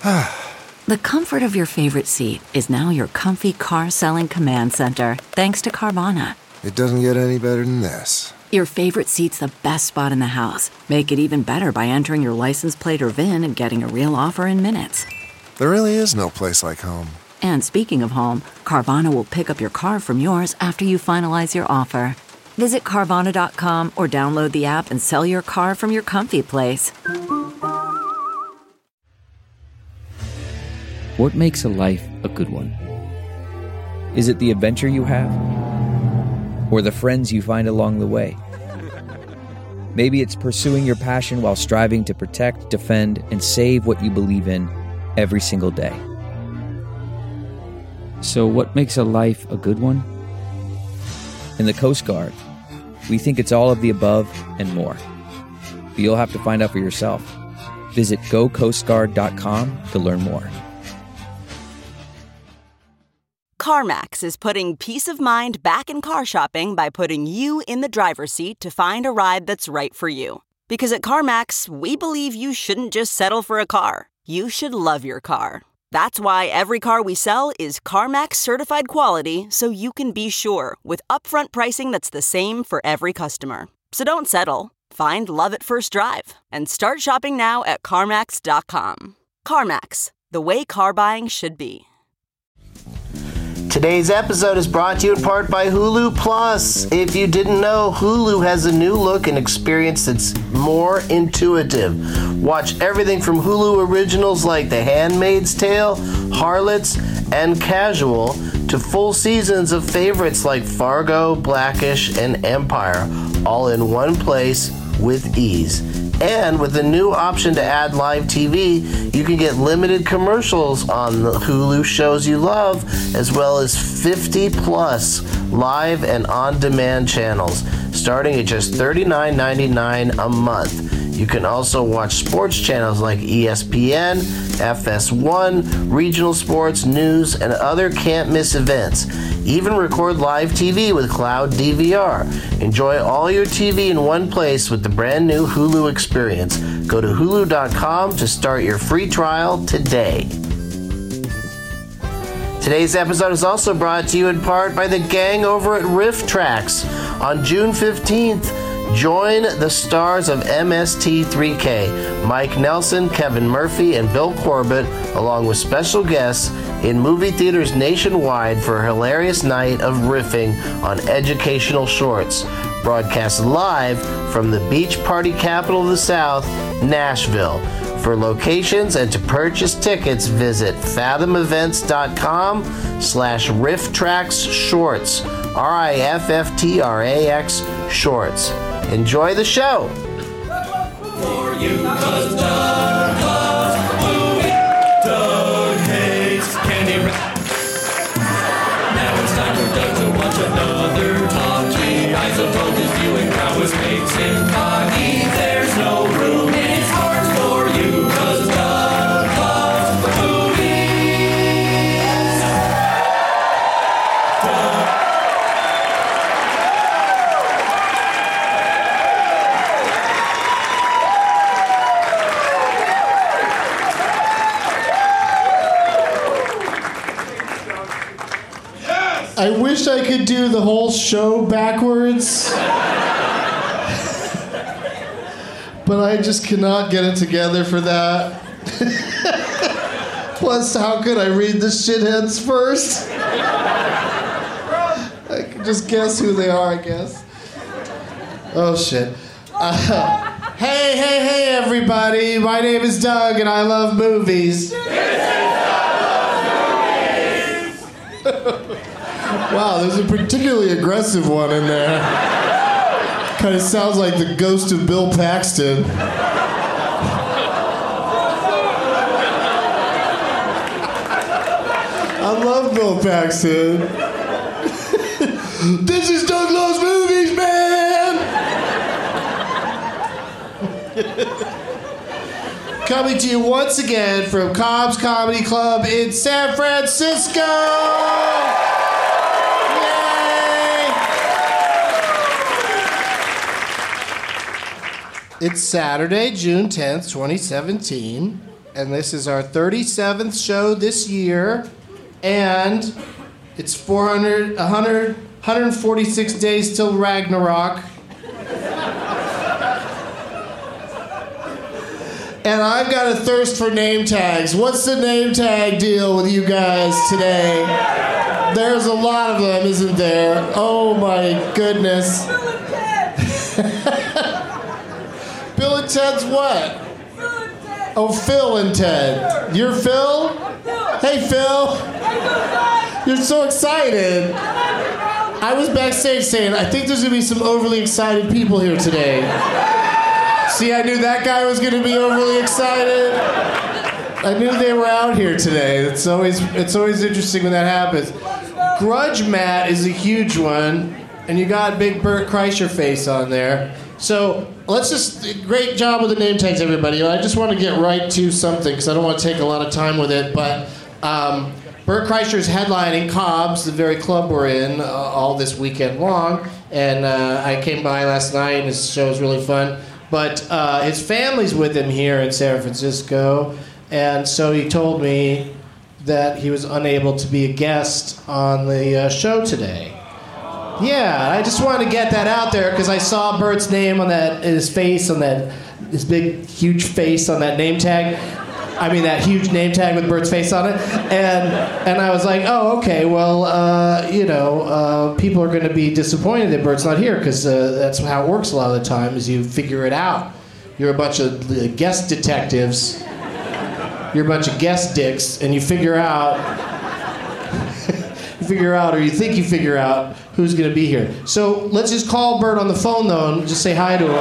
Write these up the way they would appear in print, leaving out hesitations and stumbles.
The comfort of your favorite seat is now your comfy car selling command center, thanks to Carvana. It doesn't get any better than this. Your favorite seat's the best spot in the house. Make it even better by entering your license plate or VIN and getting a real offer in minutes. There really is no place like home. And speaking of home, Carvana will pick up your car from yours after you finalize your offer. Visit Carvana.com or download the app and sell your car from your comfy place. What makes a life a good one? Is it the adventure you have? Or the friends you find along the way? Maybe it's pursuing your passion while striving to protect, defend, and save what you believe in every single day. So what makes a life a good one? In the Coast Guard, we think it's all of the above and more. But you'll have to find out for yourself. Visit gocoastguard.com to learn more. CarMax is putting peace of mind back in car shopping by putting you in the driver's seat to find a ride that's right for you. Because at CarMax, we believe you shouldn't just settle for a car. You should love your car. That's why every car we sell is CarMax certified quality, so you can be sure with upfront pricing that's the same for every customer. So don't settle. Find love at first drive and start shopping now at CarMax.com. CarMax, the way car buying should be. Today's episode is brought to you in part by Hulu Plus. If you didn't know, Hulu has a new look and experience that's more intuitive. Watch everything from Hulu originals like The Handmaid's Tale, Harlots, and Casual, to full seasons of favorites like Fargo, Blackish, and Empire, all in one place with ease. And with the new option to add live TV, you can get limited commercials on the Hulu shows you love, as well as 50 plus live and on-demand channels, starting at just $39.99 a month. You can also watch sports channels like ESPN, FS1, regional sports, news, and other can't-miss events. Even record live TV with Cloud DVR. Enjoy all your TV in one place with the brand new Hulu experience. Go to hulu.com to start your free trial today. Today's episode is also brought to you in part by the gang over at Riff Tracks. On June 15th, join the stars of MST3K, Mike Nelson, Kevin Murphy, and Bill Corbett, along with special guests, in movie theaters nationwide for a hilarious night of riffing on educational shorts. Broadcast live from the beach party capital of the South, Nashville. For locations and to purchase tickets, visit fathomevents.com/rifftraxshorts, RIFFTRAX shorts. Enjoy the show. For you, 'cause Doug loves movie. Doug hates candy Now it's time for Doug to watch another talkie. I suppose his viewing prowess makes him foggy. There's no room in his heart for you, 'cause Doug loves movies. Doug. I wish I could do the whole show backwards. But I just cannot get it together for that. Plus, how could I read the shitheads first? I can just guess who they are, I guess. Oh, shit. Hey, everybody. My name is Doug, and I love movies. Wow, there's a particularly aggressive one in there. Kind of sounds like the ghost of Bill Paxton. I love Bill Paxton. This is Doug Loves Movies, man! Coming to you once again from Cobb's Comedy Club in San Francisco! It's Saturday, June 10th, 2017. and this is our 37th show this year, and it's 146 days till Ragnarok. And I've got a thirst for name tags. What's the name tag deal with you guys today? There's a lot of them, isn't there? Oh my goodness. Bill and Ted's what? Oh, Phil and Ted. You're Phil? Hey, Phil. You're so excited. I was backstage saying, I think there's going to be some overly excited people here today. See, I knew that guy was going to be overly excited. I knew they were out here today. It's always interesting when that happens. Grudge Mat is a huge one, and you got big Bert Kreischer face on there. So great job with the name tags, everybody. I just want to get right to something because I don't want to take a lot of time with it. But Bert Kreischer is headlining Cobb's, the very club we're in, all this weekend long. And I came by last night, and his show was really fun. But his family's with him here in San Francisco, and so he told me that he was unable to be a guest on the show today. Yeah, I just wanted to get that out there because I saw Bert's name on his big, huge face on that name tag. I mean, that huge name tag with Bert's face on it. And I was like, oh, okay, well, people are going to be disappointed that Bert's not here because that's how it works a lot of the time is you figure it out. You're a bunch of guest detectives. You're a bunch of guest dicks, and you figure out, or you think you figure out who's going to be here. So let's just call Bert on the phone, though, and just say hi to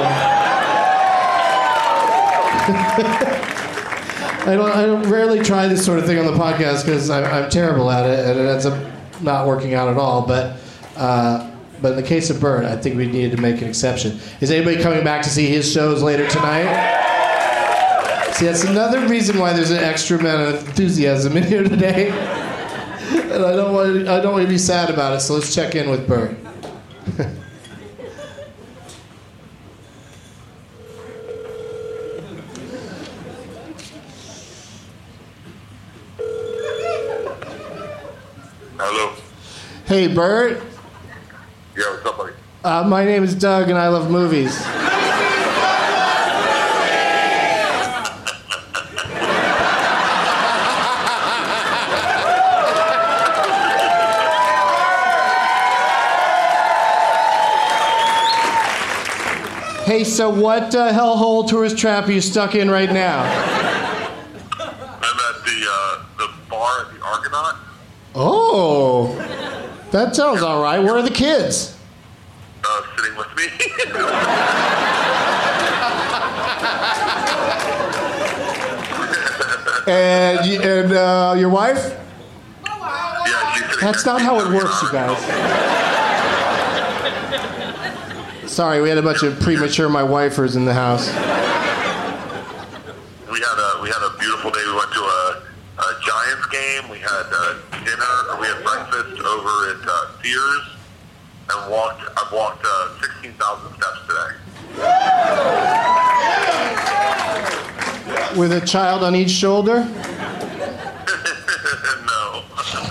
him. I don't rarely try this sort of thing on the podcast because I'm terrible at it and it ends up not working out at all. But in the case of Bert, I think we needed to make an exception. Is anybody coming back to see his shows later tonight? See, that's another reason why there's an extra amount of enthusiasm in here today. And I don't want to be sad about it. So let's check in with Bert. Hello. Hey, Bert. Yeah, what's up, buddy? My name is Doug, and I love movies. Hey, so what hellhole tourist trap are you stuck in right now? I'm at the bar at the Argonaut. Oh, that sounds all right. Where are the kids? Sitting with me. and your wife? Yeah, she's sitting That's not how it works, you guys. Sorry, we had a bunch of premature my wifers in the house. We had a beautiful day. We went to a Giants game. We had we had breakfast over at Sears, and I've walked 16,000 steps today. With a child on each shoulder? No.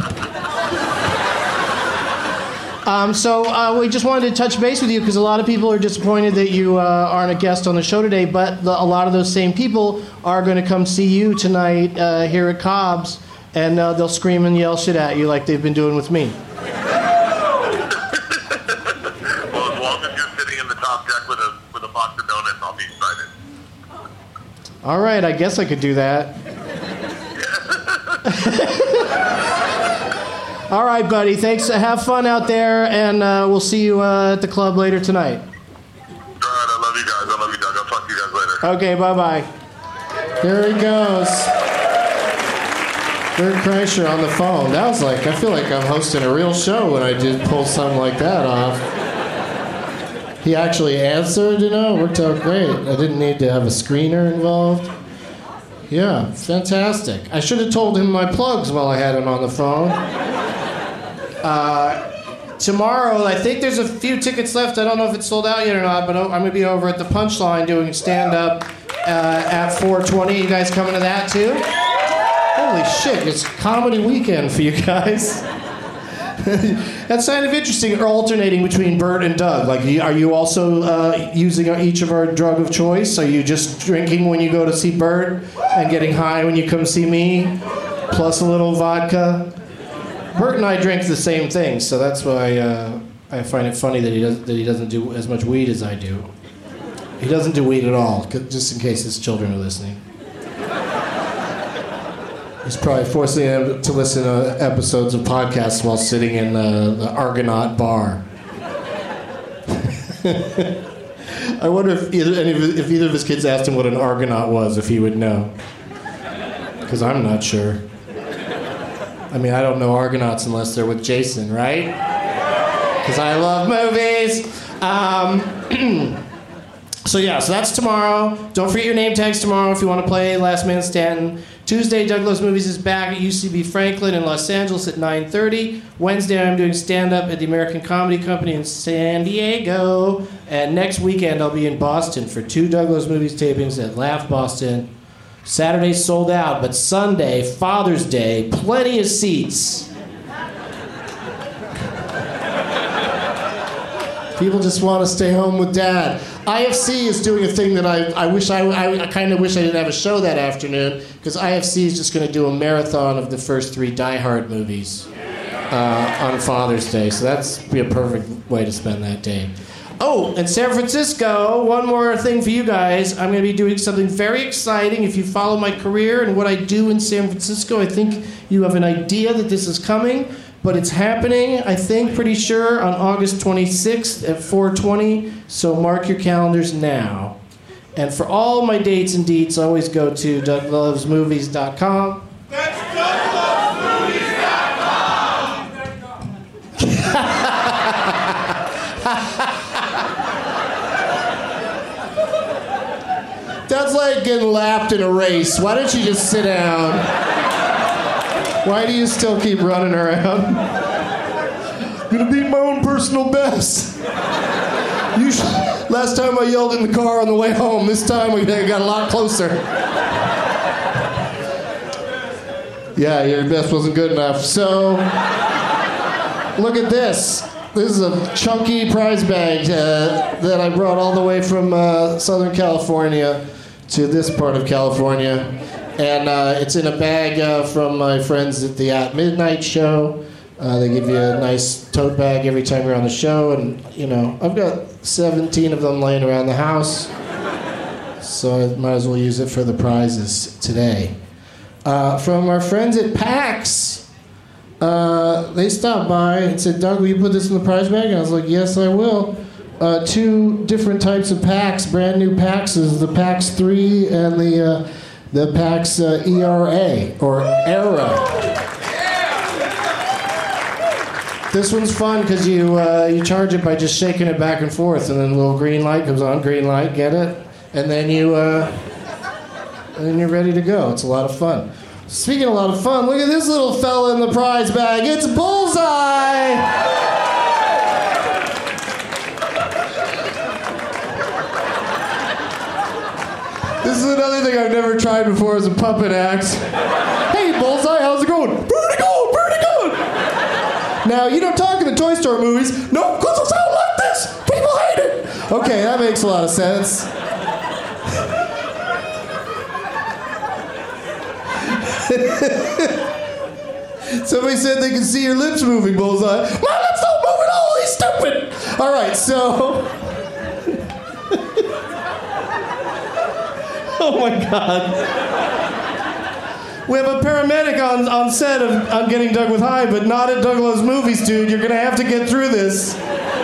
So we just wanted to touch base with you because a lot of people are disappointed that you aren't a guest on the show today, but a lot of those same people are going to come see you tonight here at Cobb's, and they'll scream and yell shit at you like they've been doing with me. Well, as long as you're sitting in the top deck with a box of donuts, I'll be excited. All right, I guess I could do that. All right, buddy. Thanks. Have fun out there, and we'll see you at the club later tonight. All right, I love you guys. I love you, Doug. I'll talk to you guys later. Okay, bye-bye. There he goes. Bert Kreischer on the phone. That was like, I feel like I'm hosting a real show when I did pull something like that off. He actually answered, it worked out great. I didn't need to have a screener involved. Yeah, fantastic. I should have told him my plugs while I had him on the phone. Tomorrow, I think there's a few tickets left. I don't know if it's sold out yet or not, but I'm going to be over at the Punchline doing stand-up at 420. You guys coming to that too? Holy shit, it's comedy weekend for you guys. That's kind of interesting. Or alternating between Bert and Doug. Like, are you also using each of our drug of choice? Are you just drinking when you go to see Bert and getting high when you come see me, plus a little vodka? Bert and I drink the same thing, so that's why I find it funny that he doesn't do as much weed as I do. He doesn't do weed at all, just in case his children are listening. He's probably forcing them to listen to episodes of podcasts while sitting in the Argonaut bar. I wonder if either of his kids asked him what an Argonaut was, if he would know. Because I'm not sure. I mean, I don't know Argonauts unless they're with Jason, right? Because I love movies. So that's tomorrow. Don't forget your name tags tomorrow if you want to play Last Man Standing. Tuesday, Doug Loves Movies is back at UCB Franklin in Los Angeles at 9:30. Wednesday, I'm doing stand-up at the American Comedy Company in San Diego. And next weekend, I'll be in Boston for 2 Doug Loves Movies tapings at Laugh Boston. Saturday sold out, but Sunday, Father's Day, plenty of seats. People just want to stay home with Dad. IFC is doing a thing that I kind of wish I didn't have a show that afternoon, because IFC is just going to do a marathon of the first 3 Die Hard movies on Father's Day. So that's be a perfect way to spend that day. Oh, and San Francisco, one more thing for you guys. I'm going to be doing something very exciting. If you follow my career and what I do in San Francisco, I think you have an idea that this is coming. But it's happening, I think, pretty sure, on August 26th at 4:20. So mark your calendars now. And for all my dates and deets, always go to DougLovesMovies.com. That's DougLovesMovies.com. That's like getting lapped in a race. Why don't you just sit down? Why do you still keep running around? Gonna beat my own personal best. Last time I yelled in the car on the way home. This time we got a lot closer. Yeah, your best wasn't good enough. So, look at this. This is a chunky prize bag that I brought all the way from Southern California to this part of California. And it's in a bag from my friends at the At Midnight show. They give you a nice tote bag every time you're on the show. And, I've got 17 of them laying around the house. So I might as well use it for the prizes today. From our friends at PAX, they stopped by and said, Doug, will you put this in the prize bag? And I was like, yes, I will. 2 different types of PAX, brand new PAXs, the PAX 3 and the PAX ERA, or ERA. This one's fun because you charge it by just shaking it back and forth, and then a little green light comes on, green light, get it? And then you're ready to go. It's a lot of fun. Speaking of a lot of fun, look at this little fella in the prize bag. It's Bullseye! This is another thing I've never tried before as a puppet act. Hey, Bullseye, how's it going? Pretty good, pretty good. Now, you don't talk in the Toy Story movies. No, because I sound like this. People hate it. Okay, that makes a lot of sense. Somebody said they can see your lips moving, Bullseye. My lips don't move at all. He's stupid. All right, so... Oh my God. We have a paramedic on set of Getting Doug with High, but not at Doug Loves Movies, dude. You're gonna have to get through this.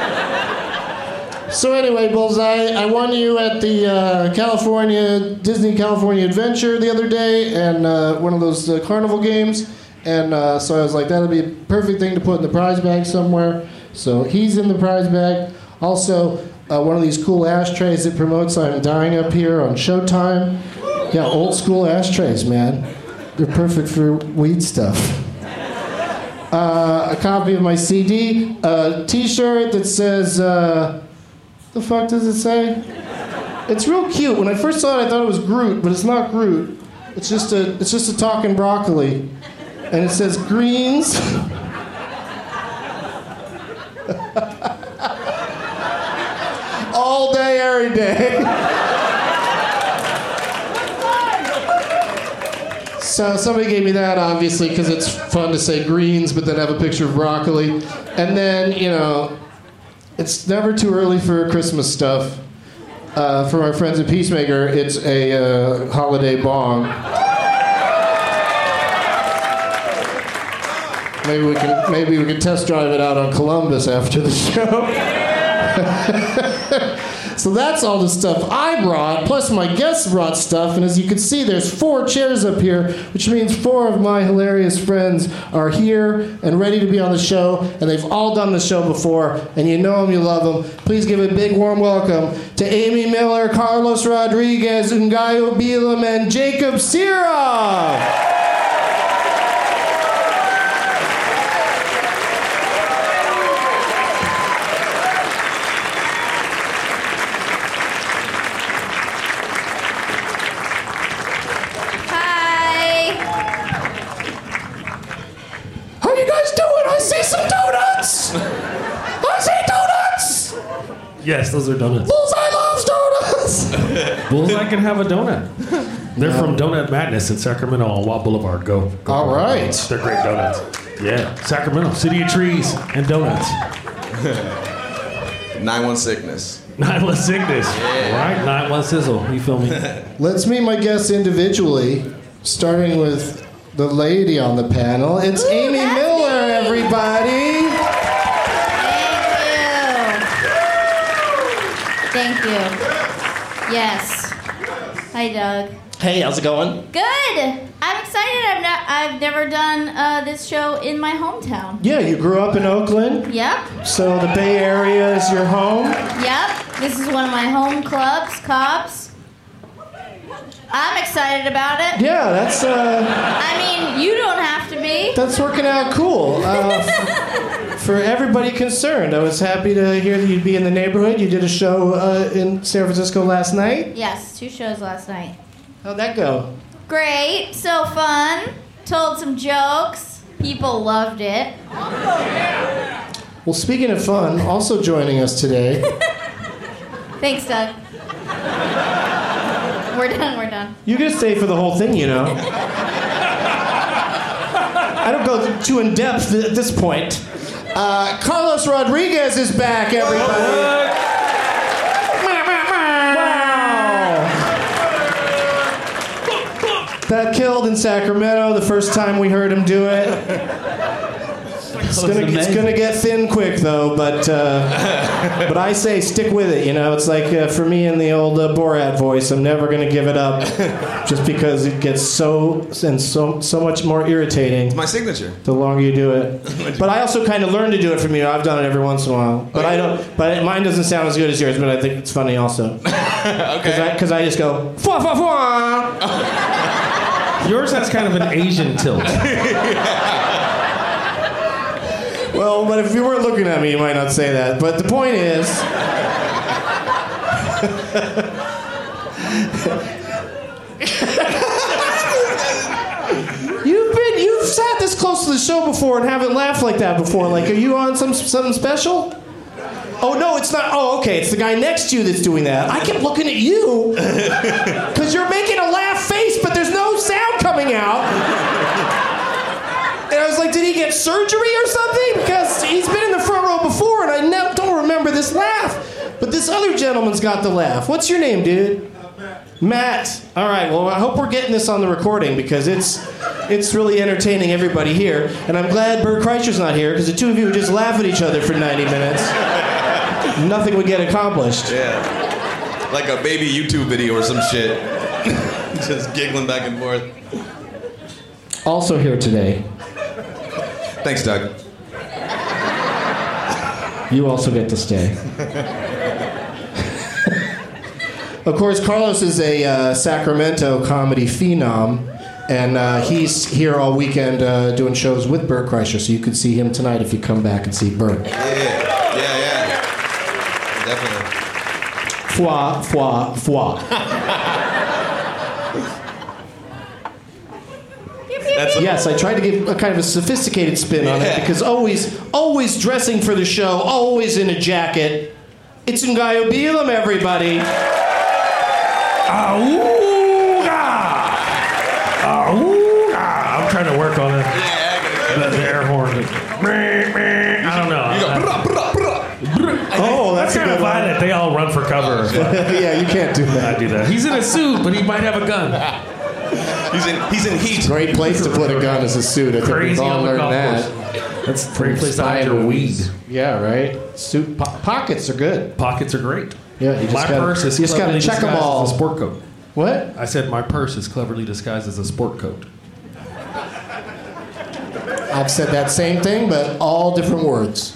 So anyway, Bullseye, I won you at the Disney California Adventure the other day, and one of those carnival games. And so I was like, that'll be a perfect thing to put in the prize bag somewhere. So he's in the prize bag. Also, one of these cool ashtrays that promotes I'm Dying Up Here on Showtime. Yeah, old school ashtrays, man. They're perfect for weed stuff. A copy of my CD, a t-shirt that says, the fuck does it say? It's real cute. When I first saw it, I thought it was Groot, but it's not Groot. It's just a talking broccoli, and it says greens. All day, every day. So somebody gave me that, obviously, because it's fun to say greens, but then have a picture of broccoli. And then, it's never too early for Christmas stuff. For my friends at Peacemaker, it's a holiday bong. Maybe we can test drive it out on Columbus after the show. So that's all the stuff I brought, plus my guests brought stuff, and as you can see, there's 4 chairs up here, which means 4 of my hilarious friends are here and ready to be on the show, and they've all done the show before, and you know them, you love them. Please give a big warm welcome to Amy Miller, Carlos Rodriguez, Ngayo Bilam, and Jacob Sirov. Yes, those are donuts. Bullseye loves donuts! Bullseye can have a donut. They're from Donut Madness in Sacramento on Watt Boulevard. Go. All right. They're great donuts. Yeah, Sacramento, city of trees and donuts. 9-1 sickness. 9-1 sickness. Yeah. All right, 9-1 sizzle. You feel me? Let's meet my guests individually, starting with the lady on the panel. It's Amy Miller, everybody. Thank you. Yes. Hi, Doug. Hey, how's it going? Good. I'm excited. I've never done this show in my hometown. Yeah, you grew up in Oakland? Yep. So the Bay Area is your home? Yep. This is one of my home clubs, Cobb's. I'm excited about it. Yeah, that's... I mean, you don't have to be. That's working out cool. For everybody concerned, I was happy to hear that you'd be in the neighborhood. You did a show in San Francisco last night? Yes, 2 shows last night. How'd that go? Great. So fun. Told some jokes. People loved it. Well, speaking of fun, also joining us today... Thanks, Doug. We're done. You can stay for the whole thing, you know. I don't go too in depth at this point. Carlos Rodriguez is back, everybody. Wow. That killed in Sacramento the first time we heard him do it. It's gonna get thin quick though, but I say stick with it. You know, it's like for me in the old Borat voice, I'm never gonna give it up, just because it gets so much more irritating. It's my signature. The longer you do it, but I also kind of learned to do it from you. I've done it every once in a while, but I don't. But mine doesn't sound as good as yours. But I think it's funny also. Okay. Because I just go fwa fwa fwa. Yours has kind of an Asian tilt. Well, but if you weren't looking at me, you might not say that. But the point is... You've sat this close to the show before and haven't laughed like that before. Like, are you on something special? Oh, no, it's not. Oh, okay, it's the guy next to you that's doing that. I kept looking at you because you're making a laugh face, but there's no sound coming out. And I was like, did he get surgery or something? Because he's been in the front row before, and I don't remember this laugh. But this other gentleman's got the laugh. What's your name, dude? Matt. All right, well, I hope we're getting this on the recording, because it's really entertaining everybody here. And I'm glad Bert Kreischer's not here, because the two of you would just laugh at each other for 90 minutes. Nothing would get accomplished. Yeah. Like a baby YouTube video or some shit. Just giggling back and forth. Also here today. Thanks, Doug. You also get to stay. Of course, Carlos is a Sacramento comedy phenom, and he's here all weekend doing shows with Bert Kreischer, so you could see him tonight if you come back and see Bert. Yeah. Definitely. Foie, foie, foie. Yes, I tried to give a kind of a sophisticated spin on it because always dressing for the show, always in a jacket. It's Ngayo Bilam, everybody. I'm trying to work on it. The air horn. I don't know. Oh, that's kind of violent. They all run for cover. Yeah, you can't do that. I do that. He's in a suit, but he might have a gun. He's in heat. Great place to put a gun as a suit. I think Crazy we've all on the learned golf that. course. That's a great place to hide your weed. Yeah, right. Suit pockets are good. Pockets are great. Yeah, you just My gotta, purse is you just gotta cleverly check them disguised all. as a sport coat. What? I said my purse is cleverly disguised as a sport coat. I've said that same thing, but all different words.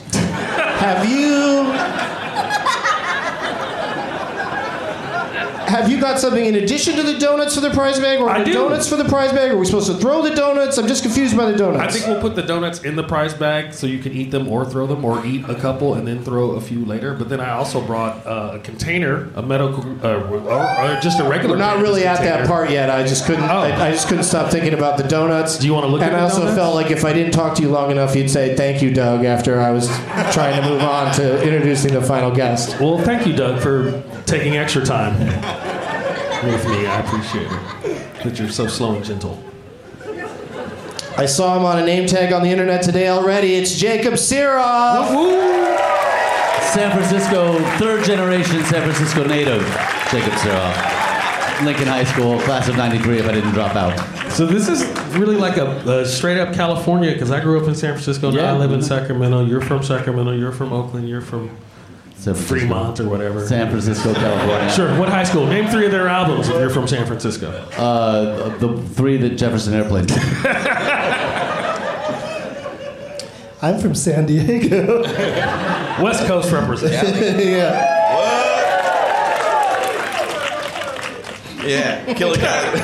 Have you got something in addition to the donuts for the prize bag, or I the do. donuts for the prize bag? Are we supposed to throw the donuts? I'm just confused by the donuts. I think we'll put the donuts in the prize bag so you can eat them or throw them or eat a couple and then throw a few later. But then I also brought a container, a medical, or just a regular. We're not really at container. that part yet. I just couldn't. I just couldn't stop thinking about the donuts. Do you want to look And at I the also donuts? felt like if I didn't talk to you long enough, you'd say thank you, Doug, after I was trying to move on to introducing the final guest. Well, thank you, Doug, for taking extra time with me. I appreciate it. That you're so slow and gentle. I saw him on a name tag on the internet today already. It's Jacob Siroff. San Francisco, third generation San Francisco native, Jacob Siroff. Lincoln High School, class of '93 if I didn't drop out. So this is really like a straight up California, because I grew up in San Francisco, and I live in Sacramento. You're from Sacramento, you're from Oakland, you're from Fremont or whatever. San Francisco, California. Sure, what high school? Name 3 of their albums if you're from San Francisco. The 3 that Jefferson Airplane did. I'm from San Diego. West Coast representative. Yeah. Yeah, Killer Cat.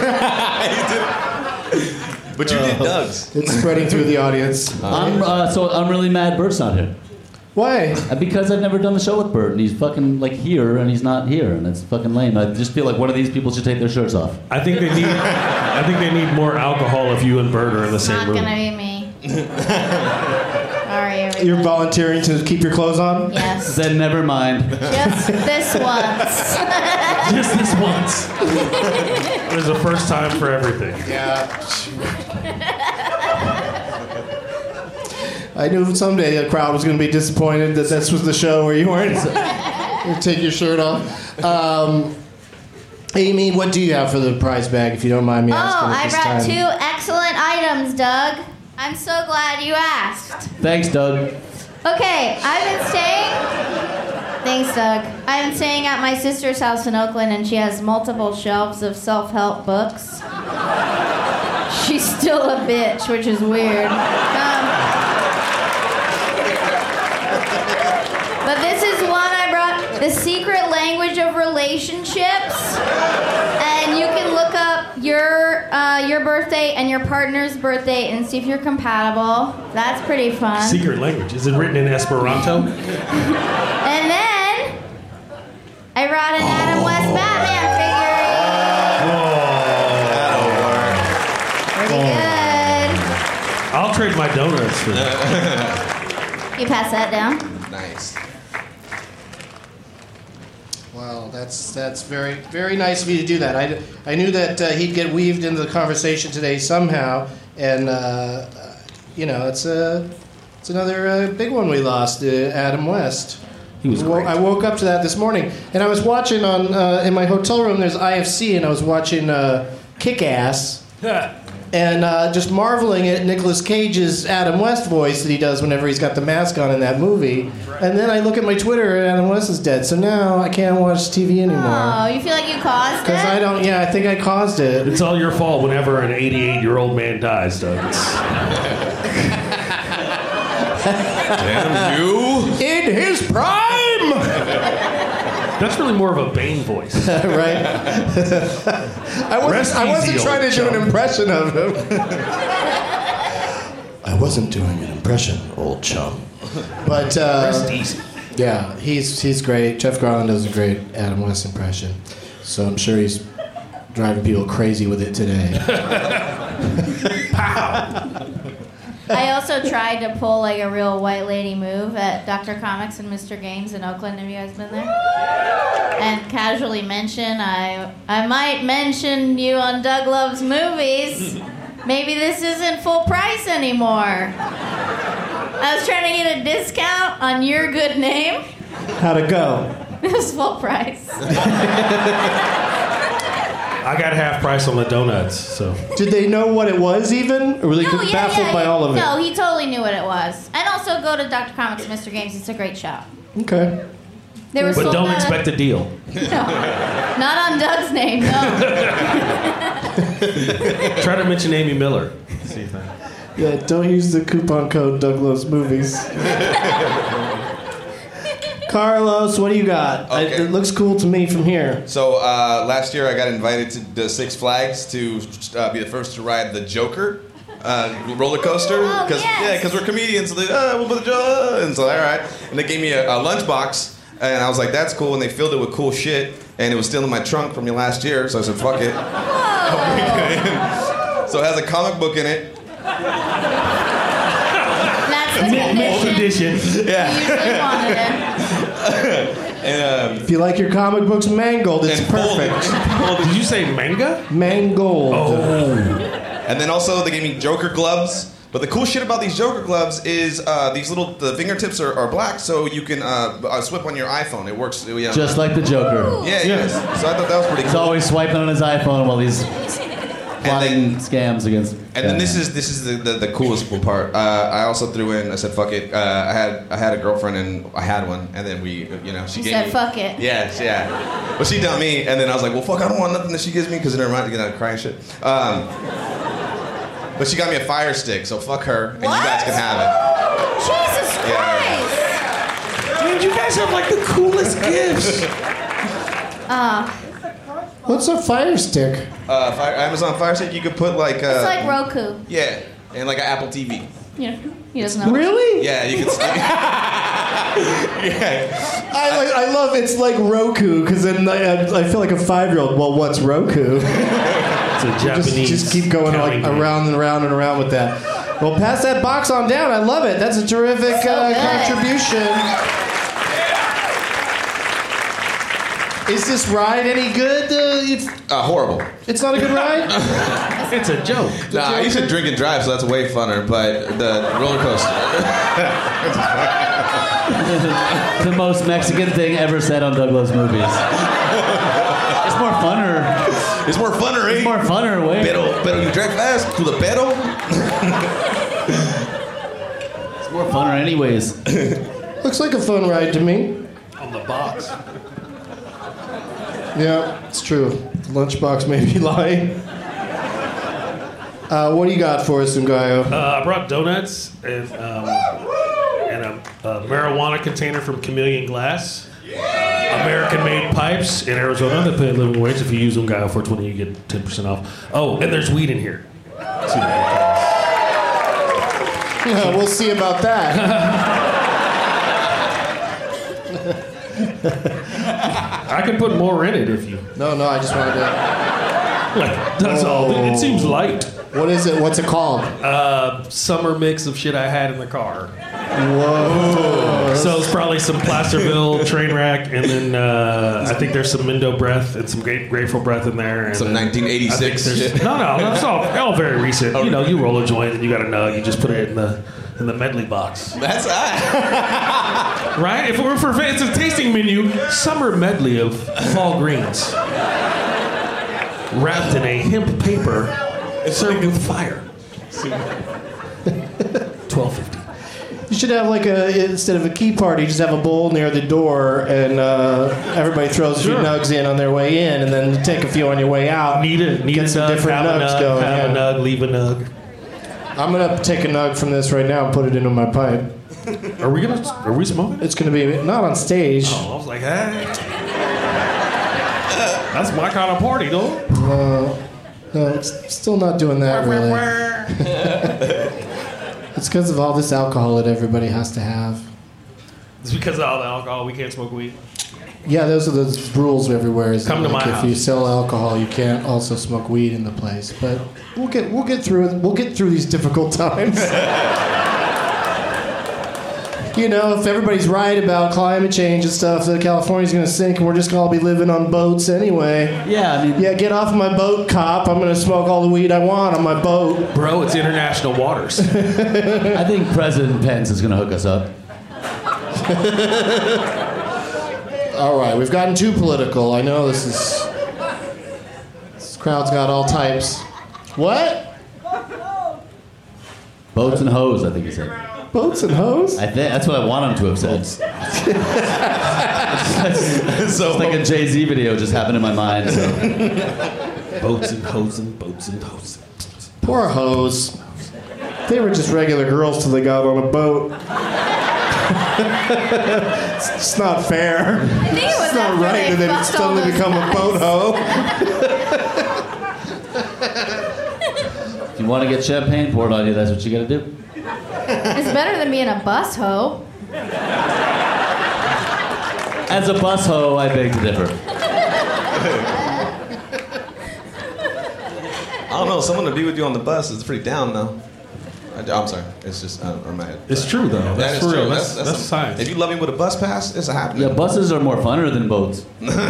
But you did Doug's. It's spreading through the audience. I'm really mad Bert's not here. Why? Because I've never done the show with Bert, and he's fucking like here, and he's not here, and it's fucking lame. I just feel like one of these people should take their shirts off. I think they need more alcohol if you and Bert are in the same Not room. gonna be me. Sorry, everybody. You're volunteering to keep your clothes on? Yes. Then never mind. Just this once. Just this once. There's a first time for everything. Yeah. I knew someday the crowd was going to be disappointed that this was the show where you weren't. You take your shirt off. Amy, what do you have for the prize bag, if you don't mind me asking? I brought 2 excellent items, Doug. I'm so glad you asked. Thanks, Doug. Okay, Thanks, Doug. I've been staying at my sister's house in Oakland, and she has multiple shelves of self-help books. She's still a bitch, which is weird. But this is one I brought, The Secret Language of Relationships. And you can look up your birthday and your partner's birthday and see if you're compatible. That's pretty fun. Secret language. Is it written in Esperanto? And then I brought an Adam West Batman figurine. Pretty good. I'll trade my donuts for that. You pass that down. Nice. Well, that's very, very nice of you to do that. I knew that he'd get weaved into the conversation today somehow, and it's another big one we lost, Adam West. He was great. I woke up to that this morning, and I was watching in my hotel room. There's IFC, and I was watching Kick-Ass. And just marveling at Nicolas Cage's Adam West voice that he does whenever he's got the mask on in that movie. And then I look at my Twitter and Adam West is dead. So now I can't watch TV anymore. Oh, you feel like you caused it? Because I think I caused it. It's all your fault whenever an 88-year-old man dies, Doug. Damn you. In his prime! That's really more of a Bane voice. Right? I wasn't trying to do an impression of him. I wasn't doing an impression, old chum. But Rest easy. Yeah, he's great. Jeff Garlin does a great Adam West impression, so I'm sure he's driving people crazy with it today. I also tried to pull like a real white lady move at Dr. Comics and Mr. Games in Oakland. Have you guys been there? And casually mention I might mention you on Doug Loves Movies. Maybe this isn't full price anymore. I was trying to get a discount on your good name. How'd it go? It was full price. I got half price on the donuts, so. Did they know what it was even? Or were they baffled by all of it? No, he totally knew what it was. And also go to Dr. Comics and Mr. Games. It's a great shop. Okay. They were But sold don't out of- expect a deal. No, not on Doug's name, no. Try to mention Amy Miller. See if Yeah, don't use the coupon code Doug Loves Movies. Carlos, what do you got? Okay. It looks cool to me from here. So last year I got invited to the Six Flags to be the first to ride the Joker roller coaster. Because we're comedians. So they, we'll put the Joker. And so, all right. And they gave me a lunchbox. And I was like, that's cool. And they filled it with cool shit. And it was still in my trunk from last year. So I said, fuck it. I'll bring it in. So it has a comic book in it. That's the condition. Edition. Yeah. You usually wanted it. And, If you like your comic books mangled, it's perfect. Did you say manga? Mangled. Oh. And then also they gave me Joker gloves. But the cool shit about these Joker gloves is the fingertips are black, so you can swipe on your iPhone. It works. Just like the Joker. Yeah, yes. So I thought that was pretty cool. He's always swiping on his iPhone while he's plotting scams against. And then this is the coolest part. I also threw in. I said, "Fuck it." I had a girlfriend and I had one, and then she You gave said me. fuck it. Yeah. But she dumped me, and then I was like, "Well, fuck, I don't want nothing that she gives me because in her mind to get out of crying shit." But she got me a Fire Stick, so fuck her, and you guys can have it. Jesus Christ! Dude, you guys have like the coolest gifts. What's a Fire Stick? Amazon Fire Stick, you could put like. It's like Roku. Yeah, and like an Apple TV. You know, he doesn't know. Really? Yeah, you can. Yeah. I love it's like Roku because then I feel like a 5-year-old. Well, what's Roku? It's a Japanese. Just keep going like counting game. around and around and around with that. Well, pass that box on down. I love it. That's a terrific contribution. Is this ride any good? Horrible. It's not a good ride? It's a joke. Nah, I used to drink and drive, so that's way funner. But the roller coaster. The most Mexican thing ever said on Doug Loves Movies. It's more funner. It's more funner, eh? It's more funner, way. Pero you drive fast to the pedal. It's more funner anyways. Looks like a fun ride to me. On the box. Yeah, it's true. Lunchbox may be lying. What do you got for us, Ngayo? I brought donuts and a marijuana container from Chameleon Glass. American-made pipes in Arizona. They pay living wage. If you use them, Ngayo 420, you get 10% off. Oh, and there's weed in here. Yeah, we'll see about that. I can put more in it if you. No, I just wanted to. Like, that's all. It seems light. What is it? What's it called? Summer mix of shit I had in the car. Whoa. So it's probably some Placerville Trainwreck, and then I think there's some Mindo Breath and some Grateful Breath in there. And Some 1986 shit. No, that's all very recent. You know, you roll a joint and you got a nug, you just put it in the medley box. That's Right? If we're for it's a tasting menu, summer medley of fall greens, wrapped in a hemp paper, and served with fire. $12.50. You should have like instead of a key party, just have a bowl near the door, and everybody throws a few nugs in on their way in, and then you take a few on your way out. Need a some nug, different have a nugs nug, going. have a nug, leave a nug. I'm gonna take a nug from this right now and put it into my pipe. Are we smoking? It's gonna be not on stage. Oh, I was like, hey. That's my kind of party, though. No, it's still not doing that really. It's because of all this alcohol that everybody has to have. It's because of all the alcohol. We can't smoke weed. Yeah, those are the rules everywhere. Is Come that, to my if house. you sell alcohol, you can't also smoke weed in the place. But we'll get through it. We'll get through these difficult times. You know, if everybody's right about climate change and stuff, that California's going to sink, and we're just going to all be living on boats anyway. Yeah, I mean, yeah, get off my boat, cop. I'm going to smoke all the weed I want on my boat. Bro, it's international waters. I think President Pence is going to hook us up. All right, we've gotten too political. I know this crowd's got all types. What? Boats and hoes, I think he said. Boats and hoes? I think that's what I want him to have said. It's like a Jay-Z video just happened in my mind. So. Boats and hoes and boats and hoes. Poor hoes. They were just regular girls till they got on a boat. It's not fair. It's not right that they suddenly become a boat hoe. If you want to get champagne poured on you, that's what you got to do. It's better than being a bus hoe. As a bus hoe, I beg to differ. I don't know. Someone to be with you on the bus is pretty down, though. I'm sorry. It's just on my head. It's true, though. That's That is for real. true. That's science. If you love me with a bus pass, it's a happening. Yeah, buses are more funner than boats.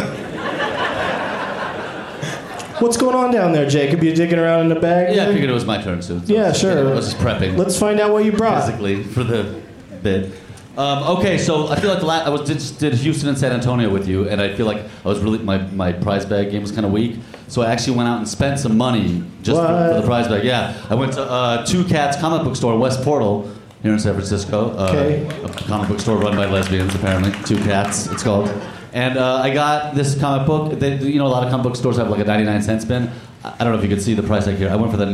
What's going on down there, Jacob? You digging around in the bag? Yeah, I there? figured it was my turn soon. Yeah, sure. I was just prepping. Let's find out what you brought. Physically for the bit. Okay, so I feel like I did Houston and San Antonio with you, and I feel like I was really my prize bag game was kind of weak. So I actually went out and spent some money just for the prize bag. Yeah, I went to Two Cats comic book store in West Portal here in San Francisco. Okay. A comic book store run by lesbians, apparently. Two Cats, it's called. And I got this comic book. A lot of comic book stores have like a 99-cent bin. I don't know if you could see the price tag here. I went for the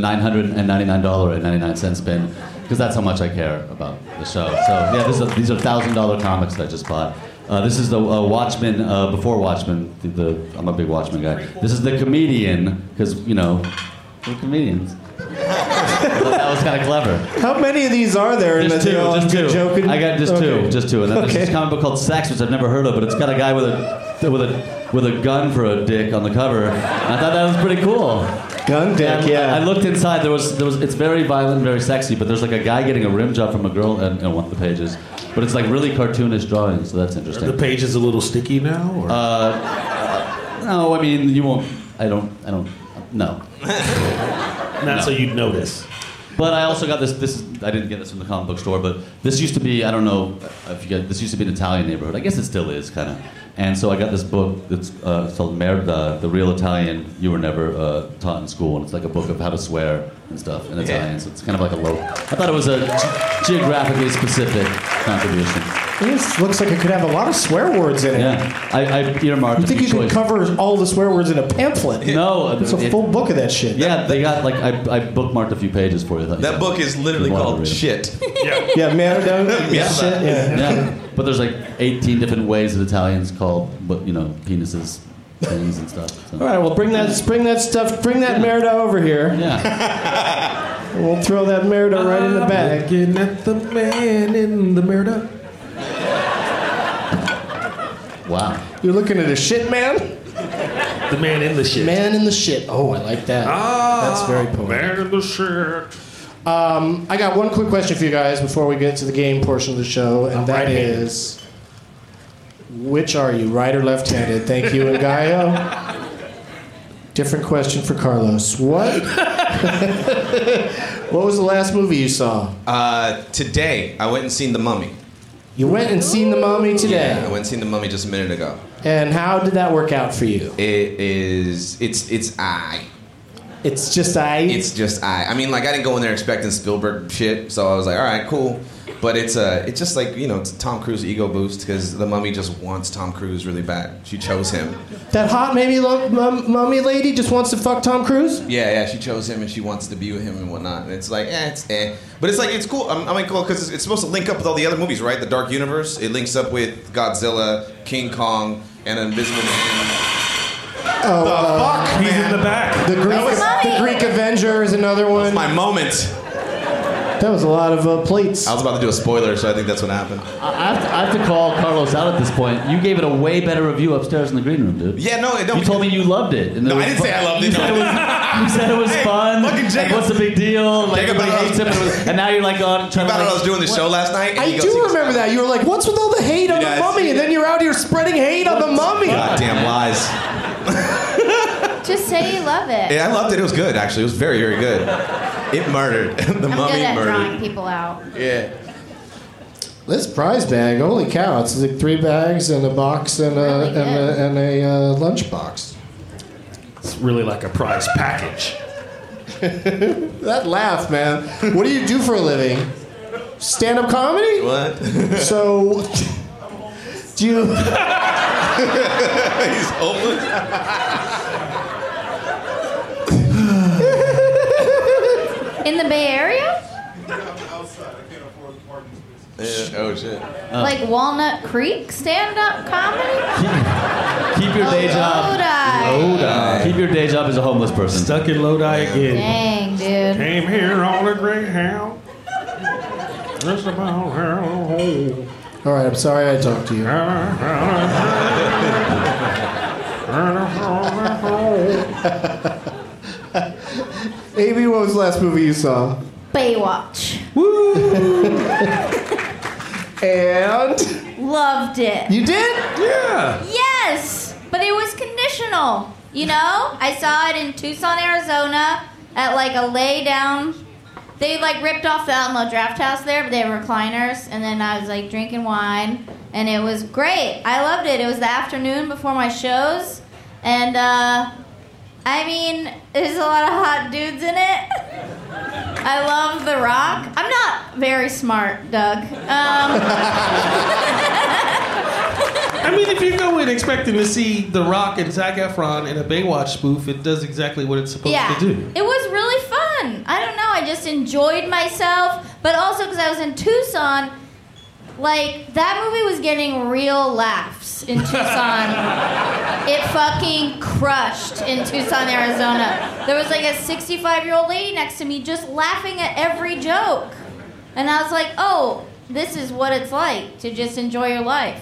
$999.99 bin because that's how much I care about the show. So yeah, these are $1,000 comics that I just bought. This is the Watchmen before Watchmen. I'm a big Watchmen guy. This is the Comedian because we're comedians. That was kind of clever. How many of these are there? Just two. Joking? I got just two. And then there's this comic book called Sex, which I've never heard of, but it's got a guy with a gun for a dick on the cover. And I thought that was pretty cool. Gun dick, and yeah. I looked inside. There was. It's very violent, very sexy, but there's like a guy getting a rim job from a girl in one of the pages. But it's like really cartoonish drawing, so that's interesting. Are the pages a little sticky now? Or? No, I mean you won't. I don't. No. Not so you'd notice. But I also got this. I didn't get this from the comic book store, but this used to be. I don't know if you get. This used to be an Italian neighborhood. I guess it still is, kind of. And so I got this book that's called Merda, the real Italian you were never taught in school, and it's like a book of how to swear and stuff in Italian. So it's kind of like a low. I thought it was a geographically specific contribution. This looks like it could have a lot of swear words in it. Yeah, I earmarked. You think you can cover all the swear words in a pamphlet? No, it's a full book of that shit. Yeah, they got like I bookmarked a few pages for you. That book is literally called Shit. Yeah, Merda. Yeah. Shit. Yeah, but there's like 18 different ways that Italians call, penises, things and stuff. So. All right, well, bring that Merda over here. Yeah. We'll throw that Merda right in the bag. Looking at the man in the Merda. Wow. You're looking at a shit man? The man in the shit. Man in the shit. Oh, I like that. That's very poetic. Man in the shit. I got one quick question for you guys before we get to the game portion of the show, and that is, which are you, right or left-handed? Thank you, and Gaio. Different question for Carlos. What? What was the last movie you saw? Today, I went and seen The Mummy. You went and seen The Mummy today? Yeah, I went and seen The Mummy just a minute ago. And how did that work out for you? It's I. It's just I? It's just I mean, like, I didn't go in there expecting Spielberg shit, so I was like, all right, cool. But it's just like, it's a Tom Cruise ego boost because The Mummy just wants Tom Cruise really bad. She chose him. That hot mummy lady just wants to fuck Tom Cruise? Yeah, she chose him and she wants to be with him and whatnot. And it's like, it's eh. But it's like, it's cool. I mean, cool because it's supposed to link up with all the other movies, right? The Dark Universe. It links up with Godzilla, King Kong, and Invisible Man. Oh, the fuck, He's in the back. The Greek Avenger is another one. That was my moment. That was a lot of plates. I was about to do a spoiler, so I think that's what happened. I have to call Carlos out at this point. You gave it a way better review upstairs in the green room, dude. Yeah, no, You told me you loved it. And No, I didn't say I loved it. You said it was fun. fucking Jacob. Like, what's the big deal? Like, Jacob, everybody hates it. And now you're like on trying to. I was doing the show last night. And I he do goes, remember that. You were like, what's with all the hate on the guys mummy? see And then you're out here spreading hate on the mummy. Goddamn lies. Just say you love it. Yeah, I loved it. It was good, actually. It was very, very good. It murdered. The I'm mummy good at murdered. drawing people out. Yeah. This prize bag, holy cow! It's like 3 bags and a box and a lunch box. It's really like a prize package. That laugh, man. What do you do for a living? Stand-up comedy? What? So, do you? He's hopeless. In the Bay Area? Yeah, oh shit. Like Walnut Creek stand-up comedy? Keep your day job. Lodi. Keep your day job as a homeless person. Stuck in Lodi again. Dang, dude. Came here on a Greyhound. Just about home. All right, I'm sorry I talked to you. Amy, what was the last movie you saw? Baywatch. And? Loved it. You did? Yeah. Yes, but it was conditional. You know, I saw it in Tucson, Arizona, at like a lay down. They like ripped off the Alamo Draft House there, but they have recliners. And then I was like drinking wine, and it was great. I loved it. It was the afternoon before my shows, and I mean, there's a lot of hot dudes in it. I love The Rock. I'm not very smart, Doug. I mean, if you go in expecting to see The Rock and Zac Efron in a Baywatch spoof, it does exactly what it's supposed to do. It was really fun. I don't know. I just enjoyed myself, but also because I was in Tucson, like that movie was getting real laughs in Tucson. It fucking crushed in Tucson, Arizona. There was like a 65-year-old lady next to me just laughing at every joke, and I was like, oh, this is what it's like to just enjoy your life.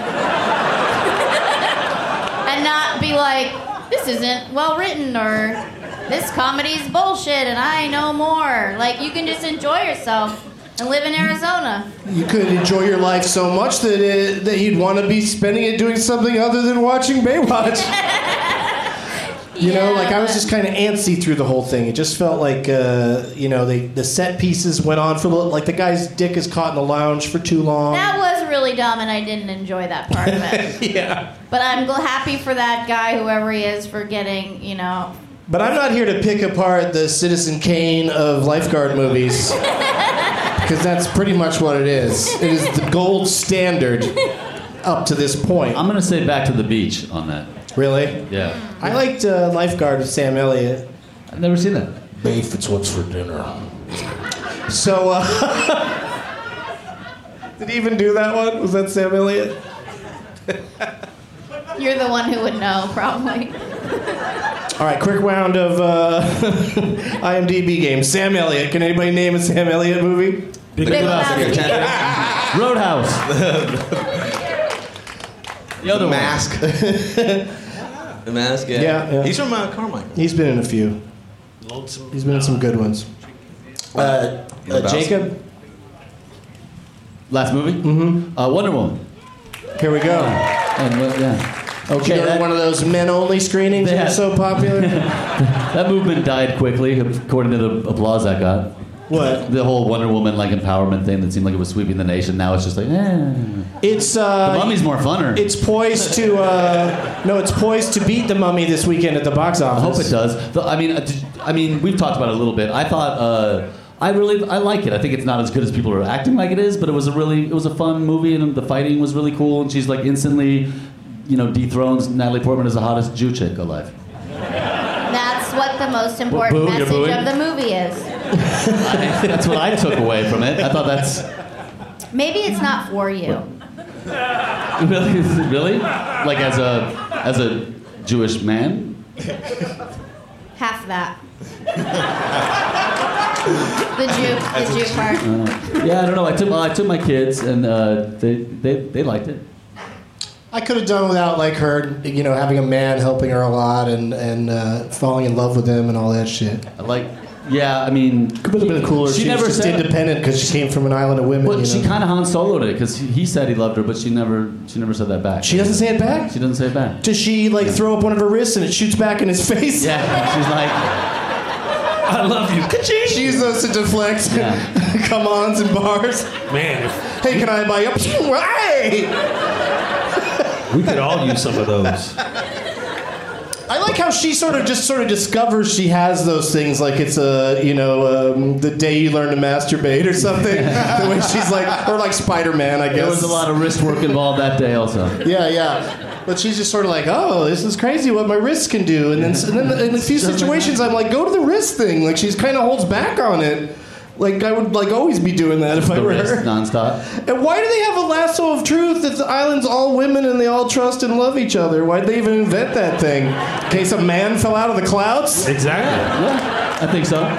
And not be like, this isn't well written, or this comedy's bullshit and I know more. Like, you can just enjoy yourself and live in Arizona. You could enjoy your life so much that you'd want to be spending it doing something other than watching Baywatch. You know, like I was just kind of antsy through the whole thing. It just felt like, you know, the set pieces went on for like the guy's dick is caught in the lounge for too long. That was really dumb, and I didn't enjoy that part of it. Yeah. But I'm happy for that guy, whoever he is, for getting, you know. But I'm not here to pick apart the Citizen Kane of lifeguard movies. Because that's pretty much what it is. It is the gold standard up to this point. I'm going to say Back to the Beach on that. Really? Yeah. I liked Lifeguard with Sam Elliott. I've never seen that. Beef, it's what's for dinner. So, did he even do that one? Was that Sam Elliott? You're the one who would know, probably. All right, quick round of IMDb games. Sam Elliott. Can anybody name a Sam Elliott movie? Big Lebowski. Roadhouse. The other Mask. The Mask, yeah. Yeah. He's from Carmichael. He's been in a few. He's been in some good ones. Jacob? Last movie? Mm-hmm. Wonder Woman. Here we go. Okay, Did you go to one of those men-only screenings that are so popular? That movement died quickly, according to the applause that got. What? The whole Wonder Woman empowerment thing that seemed like it was sweeping the nation. Now it's just like, It's The Mummy's more funner. It's poised to it's poised to beat The Mummy this weekend at the box office. I hope it does. I mean, we've talked about it a little bit. I thought I like it. I think it's not as good as people are acting like it is, but it was a fun movie, and the fighting was really cool. And she's like instantly, dethrones Natalie Portman as the hottest Jew chick alive. That's what the most important message of the movie is. That's what I took away from it. I thought that's... Maybe it's not for you. Really? Like as a Jewish man? Half that. The Jew part. Yeah, I don't know. I took my kids, and they liked it. I could have done without like her, you know, having a man helping her a lot and falling in love with him and all that shit. Yeah, I mean, could have been cooler. She She never was just said- independent because she came from an island of women. Well, you she know? kind of Han Soloed it because he said he loved her, but she never said that back. She doesn't say it back? She doesn't say it back. Does she like throw up one of her wrists and it shoots back in his face? Yeah, she's like, I love you. Ka-ching! She used those to deflect come-ons and bars. Man, Hey, can I buy up? Hey! we could all use some of those. I like how she sort of discovers she has those things, like it's the day you learn to masturbate or something. The way she's like, or like Spider-Man, I guess. there was a lot of wrist work involved that day also. Yeah. But she's just sort of like, oh, this is crazy what my wrists can do. And then in a few situations, I'm like, go to the wrist thing. Like she's kind of holds back on it. Like I would like always be doing that if I The were wrist her. nonstop. And why do they have a lasso of truth if the island's all women and they all trust and love each other? Why'd they even invent that thing? In case a man fell out of the clouds? Exactly. Yeah, I think so.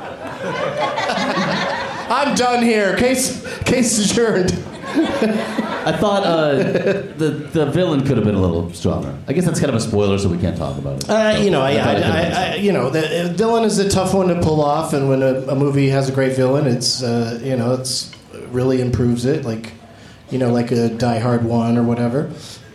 I'm done here. Case adjourned. I thought the villain could have been a little stronger. I guess that's kind of a spoiler, so we can't talk about it. The villain is a tough one to pull off, and when a movie has a great villain, it's really improves it, like a Die Hard 1 or whatever.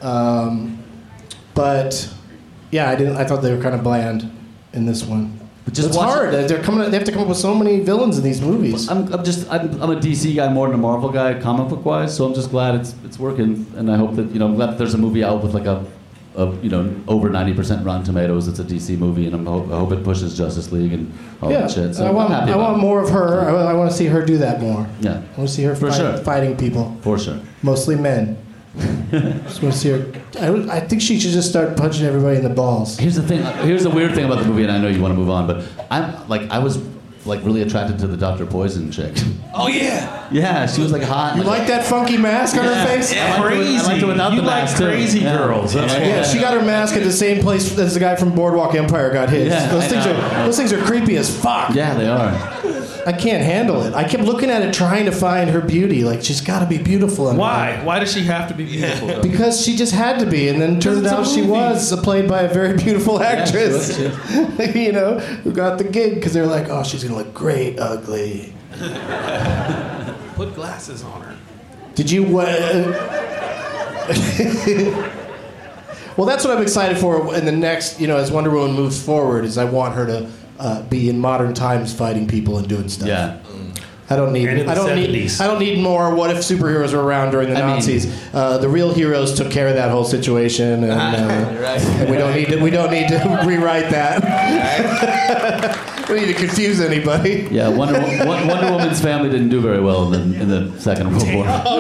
But yeah, I thought they were kind of bland in this one. Just it's watch hard. They have to come up with so many villains in these movies. I'm a DC guy more than a Marvel guy, comic book wise. So I'm just glad it's working, and I hope that I'm glad that there's a movie out with like a over 90% Rotten Tomatoes. It's a DC movie, and I hope it pushes Justice League and all that shit. So I want it. more of her. I want to see her do that more. Yeah, I want to see her fighting people. For sure. Mostly men. Just want to see her. I think she should just start punching everybody in the balls. Here's the thing. Here's the weird thing about the movie, and I know you want to move on, but I was really attracted to the Dr. Poison chick. Oh yeah. Yeah, she was like hot. You like that funky mask on her face? I liked it without the mask too. Crazy girls. Yeah, she got her mask at the same place as the guy from Boardwalk Empire got his. Yeah, those things are creepy as fuck. Yeah, they are. I can't handle it. I kept looking at it, trying to find her beauty. Like she's got to be beautiful. Why? Why does she have to be beautiful? Though? Because she just had to be, and then turned out she was played by a very beautiful actress. Who got the gig because they were like, oh, she's gonna look great, ugly. Put glasses on her. Did you? Well, that's what I'm excited for in the next. As Wonder Woman moves forward, is I want her to be in modern times fighting people and doing stuff. Yeah. I don't need more. What if superheroes were around during the Nazis? The real heroes took care of that whole situation, and, and we don't need to rewrite that. We need to confuse anybody. Yeah, Wonder Woman's family didn't do very well in the Second World War. Oh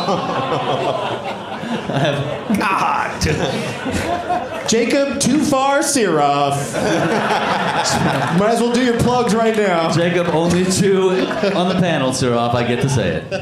no! God. Jacob, too far, Siroff. Might as well do your plugs right now. Jacob, only 2 on the panel, Siroff. I get to say it.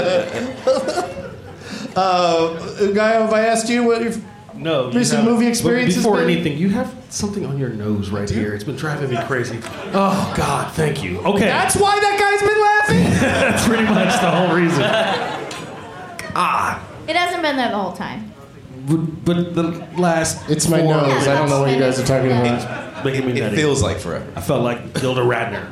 Guy, have I asked you what your recent movie experience has Before been? anything, you have something on your nose right here. It's been driving me crazy. Oh, God, thank you. Okay. That's why that guy's been laughing? That's pretty much the whole reason. God. It hasn't been there the whole time. But the last... It's my nose. I don't know what you guys are talking about. It feels like forever. I felt like Gilda Radner.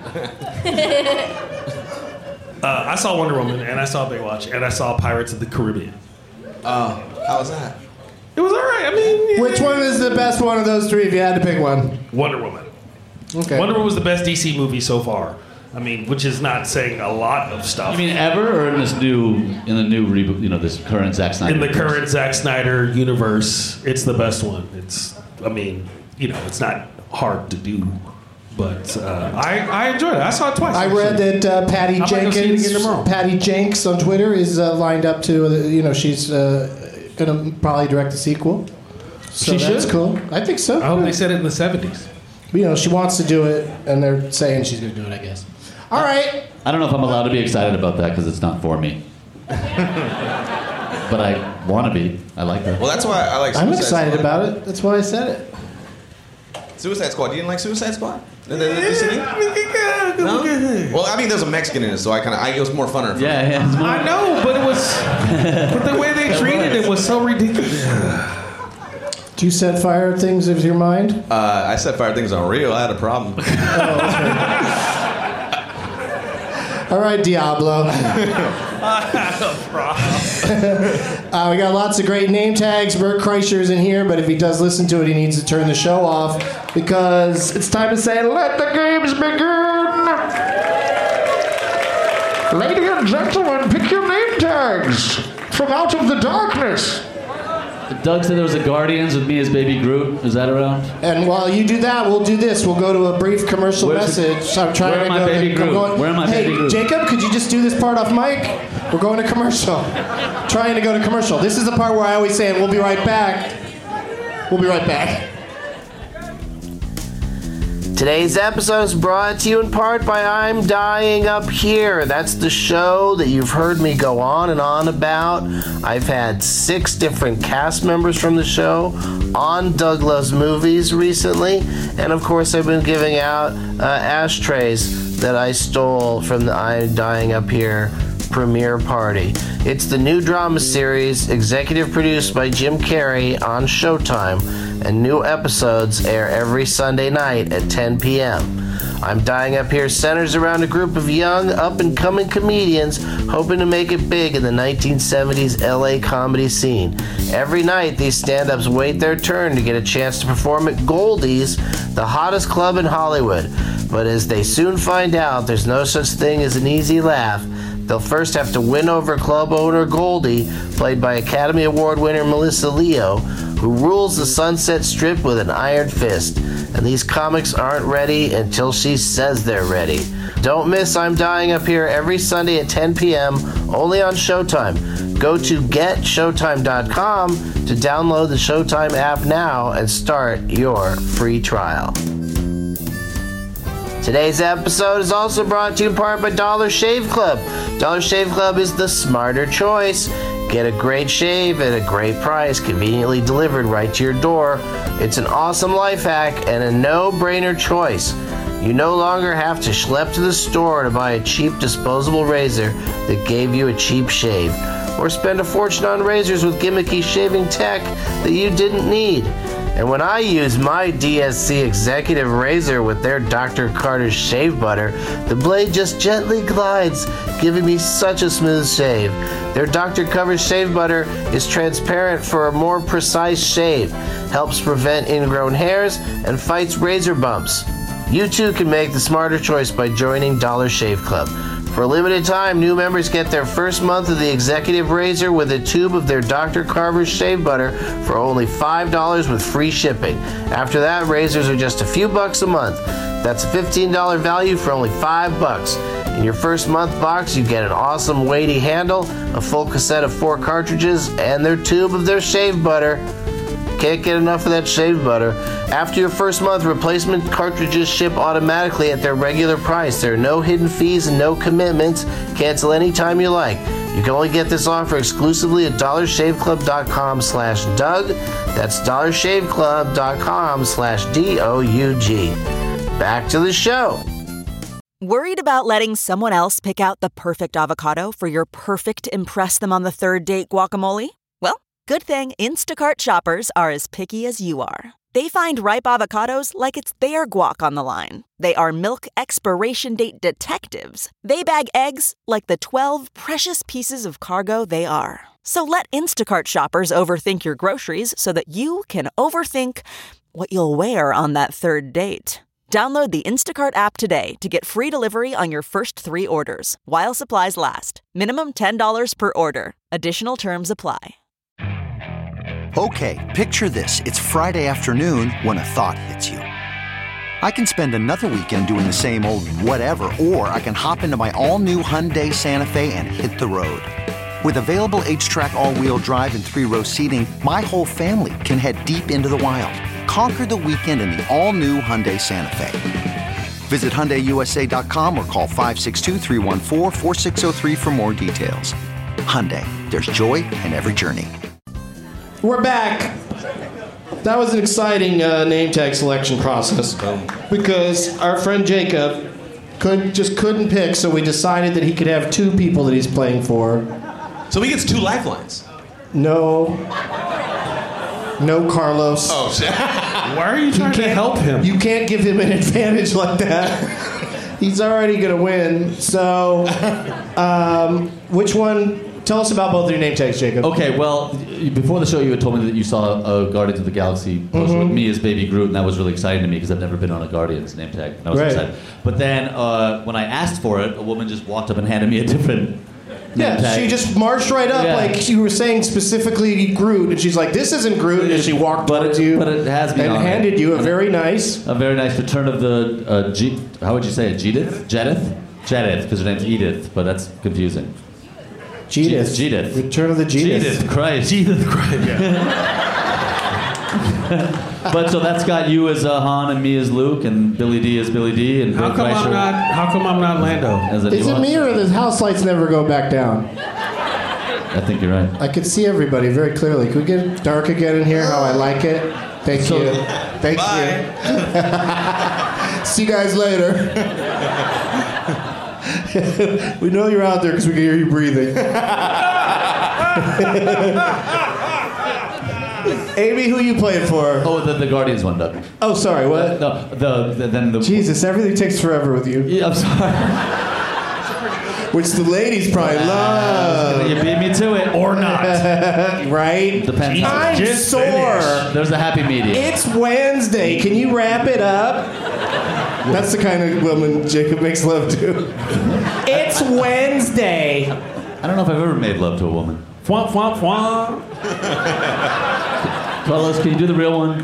I saw Wonder Woman, and I saw Baywatch, and I saw Pirates of the Caribbean. How was that? It was all right. I mean... Which one is the best one of those 3 if you had to pick one? Wonder Woman. Okay. Wonder Woman was the best DC movie so far. I mean, which is not saying a lot of stuff. You mean ever, or in the new reboot? This current Zack Snyder. In the current Zack Snyder universe, it's the best one. It's not hard to do, but I enjoyed it. I saw it twice. I read that Patty Jenks on Twitter is lined up to, she's going to probably direct a sequel. So she that's should. cool. I think so. I hope they said it in the 70s. But, she wants to do it, and they're saying she's going to do it, I guess. All right. I don't know if I'm allowed to be excited about that because it's not for me. But I want to be. I like that. Well, that's why I like I'm Suicide excited Squad. about it. That's why I said it. Suicide Squad. You didn't like Suicide Squad? No? Well, I mean, there's a Mexican in it, so it was more funner. Yeah, it's more. I know, but it was, but the way they treated it was so ridiculous. Do you set fire at things with your mind? I set fire things on real. I had a problem. All right, Diablo. We got lots of great name tags. Bert Kreischer's in here, but if he does listen to it, he needs to turn the show off because it's time to say, let the games begin. Ladies and gentlemen, pick your name tags from out of the darkness. Doug said there was a Guardians with me as Baby Groot. Is that around? And while you do that, we'll do this. We'll go to a brief commercial message. I'm trying Where to am I, go. Baby Groot? Where am I, Hey, Baby Groot? Jacob, could you just do this part off mic? We're going to commercial. Trying to go to commercial. This is the part where I always say, "We'll be right back." We'll be right back. Today's episode is brought to you in part by I'm Dying Up Here. That's the show that you've heard me go on and on about. I've had 6 different cast members from the show on Doug Loves Movies recently. And of course, I've been giving out ashtrays that I stole from the I'm Dying Up Here premiere party. It's the new drama series, executive produced by Jim Carrey on Showtime, and new episodes air every Sunday night at 10 p.m. I'm Dying Up Here centers around a group of young, up-and-coming comedians hoping to make it big in the 1970s LA comedy scene. Every night, these stand-ups wait their turn to get a chance to perform at Goldie's, the hottest club in Hollywood. But as they soon find out, there's no such thing as an easy laugh. They'll first have to win over club owner Goldie, played by Academy Award winner Melissa Leo, who rules the Sunset Strip with an iron fist. And these comics aren't ready until she says they're ready. Don't miss I'm Dying Up Here every Sunday at 10 p.m. only on Showtime. Go to getshowtime.com to download the Showtime app now and start your free trial. Today's episode is also brought to you in part by Dollar Shave Club. Dollar Shave Club is the smarter choice. Get a great shave at a great price, conveniently delivered right to your door. It's an awesome life hack and a no-brainer choice. You no longer have to schlep to the store to buy a cheap disposable razor that gave you a cheap shave, or spend a fortune on razors with gimmicky shaving tech that you didn't need. And when I use my DSC Executive Razor with their Dr. Carter's shave butter, the blade just gently glides, giving me such a smooth shave. Their Dr. Covers shave butter is transparent for a more precise shave, helps prevent ingrown hairs, and fights razor bumps. You too can make the smarter choice by joining Dollar Shave Club. For a limited time, new members get their first month of the Executive Razor with a tube of their Dr. Carver's shave butter for only $5 with free shipping. After that, razors are just a few bucks a month. That's a $15 value for only $5. In your first month box, you get an awesome weighty handle, a full cassette of 4 cartridges, and their tube of their shave butter. Can't get enough of that shave butter. After your first month, replacement cartridges ship automatically at their regular price. There are no hidden fees and no commitments. Cancel anytime you like. You can only get this offer exclusively at dollarshaveclub.com/Doug. That's dollarshaveclub.com/DOUG. Back to the show. Worried about letting someone else pick out the perfect avocado for your perfect impress them on the third date guacamole? Well, good thing Instacart shoppers are as picky as you are. They find ripe avocados like it's their guac on the line. They are milk expiration date detectives. They bag eggs like the 12 precious pieces of cargo they are. So let Instacart shoppers overthink your groceries so that you can overthink what you'll wear on that third date. Download the Instacart app today to get free delivery on your first 3 orders, while supplies last. Minimum $10 per order. Additional terms apply. Okay, picture this. It's Friday afternoon when a thought hits you. I can spend another weekend doing the same old whatever, or I can hop into my all-new Hyundai Santa Fe and hit the road. With available H-Track all-wheel drive and 3-row seating, my whole family can head deep into the wild. Conquer the weekend in the all-new Hyundai Santa Fe. Visit HyundaiUSA.com or call 562-314-4603 for more details. Hyundai, there's joy in every journey. We're back. That was an exciting name tag selection process because our friend Jacob couldn't pick, so we decided that he could have 2 people that he's playing for. So he gets 2 lifelines. No, Carlos. Oh shit! Why are you trying to help him? You can't give him an advantage like that. He's already gonna win. So, which one? Tell us about both of your name tags, Jacob. Okay, well, before the show, you had told me that you saw a Guardians of the Galaxy poster with me as Baby Groot, and that was really exciting to me because I've never been on a Guardians name tag. And I was excited. But then when I asked for it, a woman just walked up and handed me a different name tag. She just marched right up like you were saying specifically Groot, and she's like, "This isn't Groot," and she walked towards you. But it has me and on handed it. you a very nice return of the how would you say it? Jedith, because her name's Edith, but that's confusing. Jedith. Return of the Jedith. Jedith Christ. Yeah. But so that's got you as Han and me as Luke and Billy D as Billy D and How come I'm not Lando? Is it me or the house lights never go back down? I think you're right. I can see everybody very clearly. Can we get it dark again in here? How I like it. Thank you. Thank you. See you guys later. We know you're out there because we can hear you breathing. Amy, who you playing for? Oh, the Guardians one, Doug. Oh, sorry, what? The Jesus, everything takes forever with you. Yeah, I'm sorry. Which the ladies probably love. You beat me to it. Or not. Right? Depends. I'm sore. There's a happy medium. It's Wednesday. Can you wrap it up? That's the kind of woman Jacob makes love to. It's Wednesday. I don't know if I've ever made love to a woman. Fwah, fwah, fwah. Carlos, can you do the real one?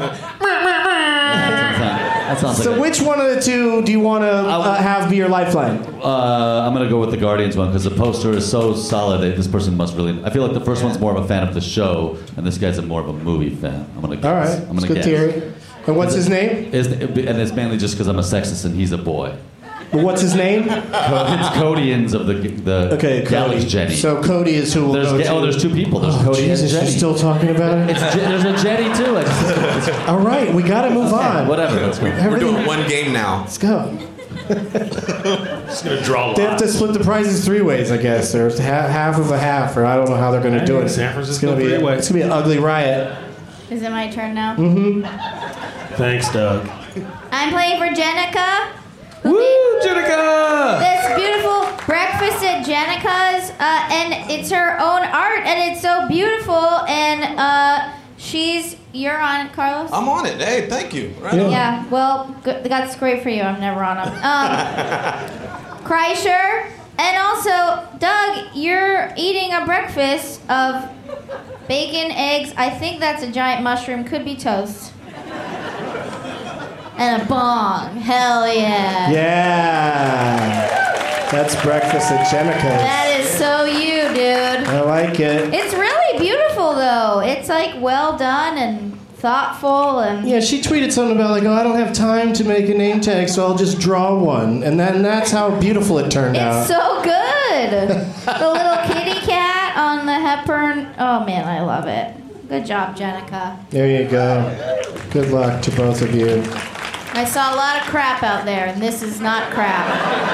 That sounds like So which one of the 2 do you want to have be your lifeline? I'm going to go with the Guardians one because the poster is so solid. This person must really... I feel like the first one's more of a fan of the show, and this guy's more of a movie fan. I'm going to guess. All right. I'm going to Good guess. theory. And what's his name? And it's mainly just because I'm a sexist and he's a boy. But what's his name? It's Codians of the Galaxy Jenny. So Cody is who we'll go to. there's 2 people. There's Cody Jesus, and Jenny. you're still talking about it? There's a Jenny too. All right, we got to move on. Whatever, let's go. We're doing one game now. Let's go. Just gonna draw lots. They have to split the prizes 3 ways, I guess. There's half of a half, or I don't know how they're going to do it. San Francisco It's going to be an ugly riot. Is it my turn now? Mm-hmm. Thanks, Doug. I'm playing for Jenica. Woo, Jenica! This beautiful breakfast at Jenica's, and it's her own art, and it's so beautiful. And you're on it, Carlos. I'm on it. Hey, thank you. Right on. Yeah. Well, that's great for you. I'm never on them. Kreischer, and also Doug, you're eating a breakfast of bacon, eggs. I think that's a giant mushroom. Could be toast. And a bong. Hell yeah. Yeah. That's breakfast at Jenica's. That is so you, dude. I like it. It's really beautiful, though. It's like well done and thoughtful and. Yeah, she tweeted something about like, oh, I don't have time to make a name tag, so I'll just draw one, and then that's how beautiful it turned out. It's so good. The little kitty cat on the Hepburn. Oh man, I love it. Good job, Jenica. There you go. Good luck to both of you. I saw a lot of crap out there, and this is not crap.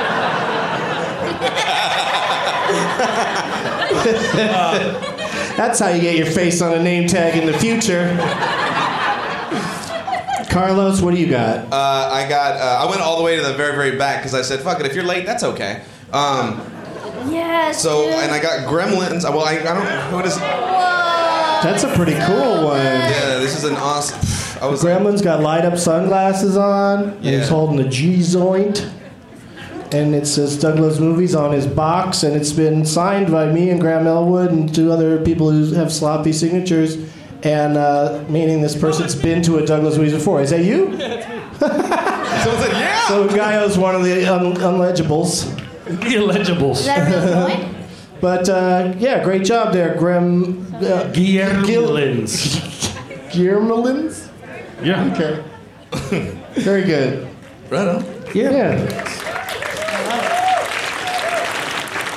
That's how you get your face on a name tag in the future. Carlos, what do you got? I went all the way to the very, very back because I said, fuck it, if you're late, that's okay. Yes. So, dude. and I got Gremlins. Well, I don't know. What is it? That's a pretty cool one. Yeah, this is an awesome... Gremlin's got light-up sunglasses on, and he's holding a G-joint. And it says Douglas Movies on his box, and it's been signed by me and Graham Elwood and 2 other people who have sloppy signatures, and meaning this person's been to a Douglas Movies before. Is that you? Someone said, yeah! So Gaio's one of the unlegibles. The illegibles. Is that a real point? But, yeah, great job there, Guillermolins. Guillermolins? Yeah. Okay. Very good. Right on. Yeah.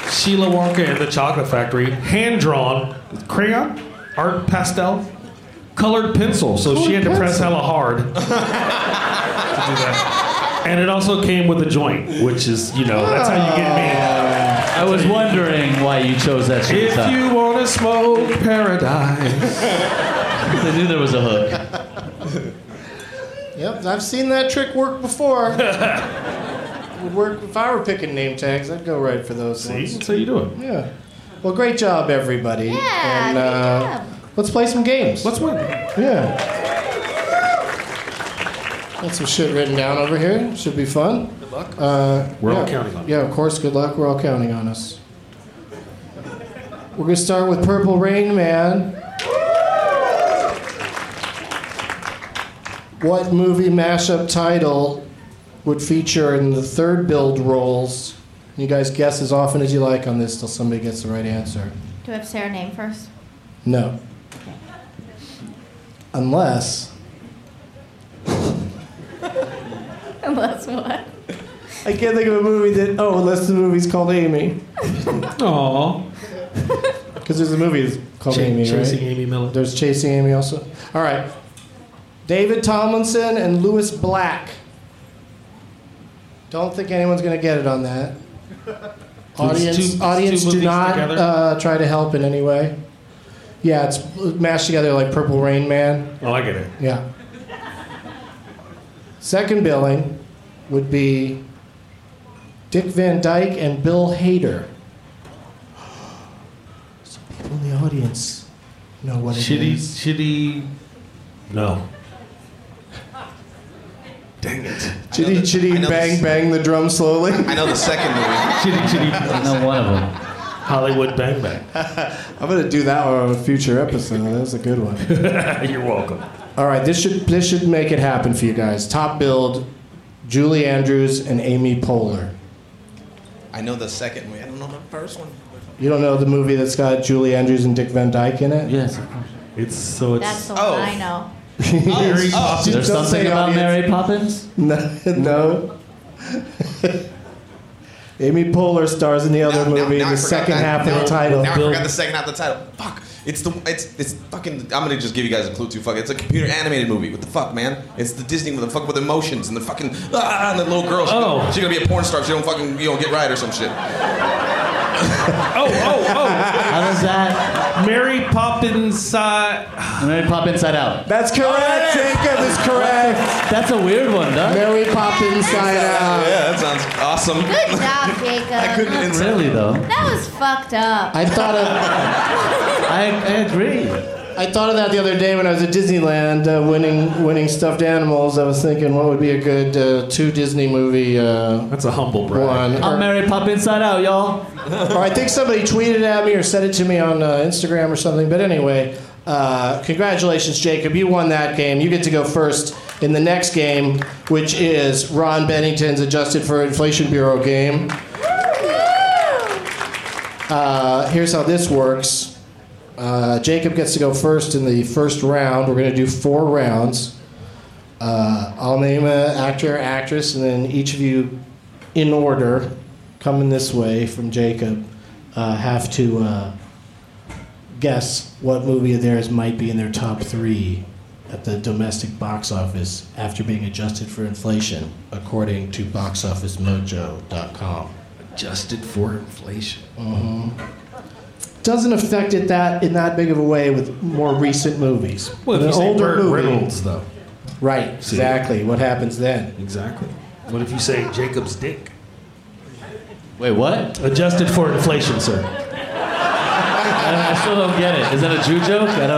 Sheila Wonka and the Chocolate Factory, hand drawn with crayon, art pastel, colored pencil, so she had to press hella hard to do that. And it also came with a joint, which is, that's how you get me. I was wondering why you chose that shit. If you want to smoke paradise. I knew there was a hook. Yep, I've seen that trick work before. Would work if I were picking name tags. I'd go right for those ones. That's how you do it. Yeah. Well, great job, everybody. Yeah, and great job. let's play some games. Let's win. Yeah. Got some shit written down over here. Should be fun. Good luck. We're all counting on it. Yeah, of course. Good luck. We're all counting on us. We're gonna start with Purple Rain Man. What movie mashup title would feature in the third build roles? You guys guess as often as you like on this till somebody gets the right answer. Do we have to say our name first? No. Unless. Unless what? I can't think of a movie that. Oh, unless the movie's called Amy. Aww. Because there's a movie that's called Amy, right? Chasing Amy Miller. There's Chasing Amy also. All right. David Tomlinson and Louis Black. Don't think anyone's going to get it on that. Audience, do not try to help in any way. Yeah, it's mashed together like Purple Rain Man. Oh, I get it. Yeah. Second billing would be Dick Van Dyke and Bill Hader. Some people in the audience know what it is. Shitty. No. Dang it. Chitty bang bang the drum slowly. I know the second movie. Chitty. I know one of them. Hollywood Bang Bang. I'm gonna do that one on a future episode. That's a good one. You're welcome. All right, this should make it happen for you guys. Top build, Julie Andrews and Amy Poehler. I know the second movie. I don't know the first one. You don't know the movie that's got Julie Andrews and Dick Van Dyke in it? Yes. That's the one I know. Mary Poppins. There's something about Mary Poppins? No. Amy Poehler stars in the other movie in the second half of the title. Now I forgot the second half of the title. Fuck. It's fucking. I'm gonna just give you guys a clue too. Fuck. It's a computer animated movie. What the fuck, man? It's the Disney with the fuck with emotions and the fucking and the little girl. She's gonna be a porn star if she don't fucking get right or some shit. Oh. How does that? Mary Poppins. Mary Pop Inside Out. That's correct. Jacob is correct. That's a weird one, though. Mary Pop Inside Out. Yeah, that sounds awesome. Good job, Jacob. I couldn't Really, though. That was fucked up. I thought of. I agree. I thought of that the other day when I was at Disneyland winning stuffed animals. I was thinking, what would be a good two Disney movie? That's a humble brag. One. I'm Mary Pop Inside Out, y'all. Or I think somebody tweeted at me or sent it to me on Instagram or something. But anyway, congratulations, Jacob. You won that game. You get to go first in the next game, which is Ron Bennington's Adjusted for Inflation Bureau game. Here's how this works. Jacob gets to go first in the first round. We're going to do 4 rounds. I'll name an actor, actress, and then each of you, in order, coming this way from Jacob, have to guess what movie of theirs might be in their top 3 at the domestic box office after being adjusted for inflation, according to BoxOfficeMojo.com. Adjusted for inflation. Doesn't affect it in that big of a way with more recent movies. Well, if An you say older Burt movie. Reynolds, though. Right, exactly. What happens then? Exactly. What if you say Jacob's dick? Wait, what? Adjusted for inflation, sir. I still don't get it. Is that a Jew joke? I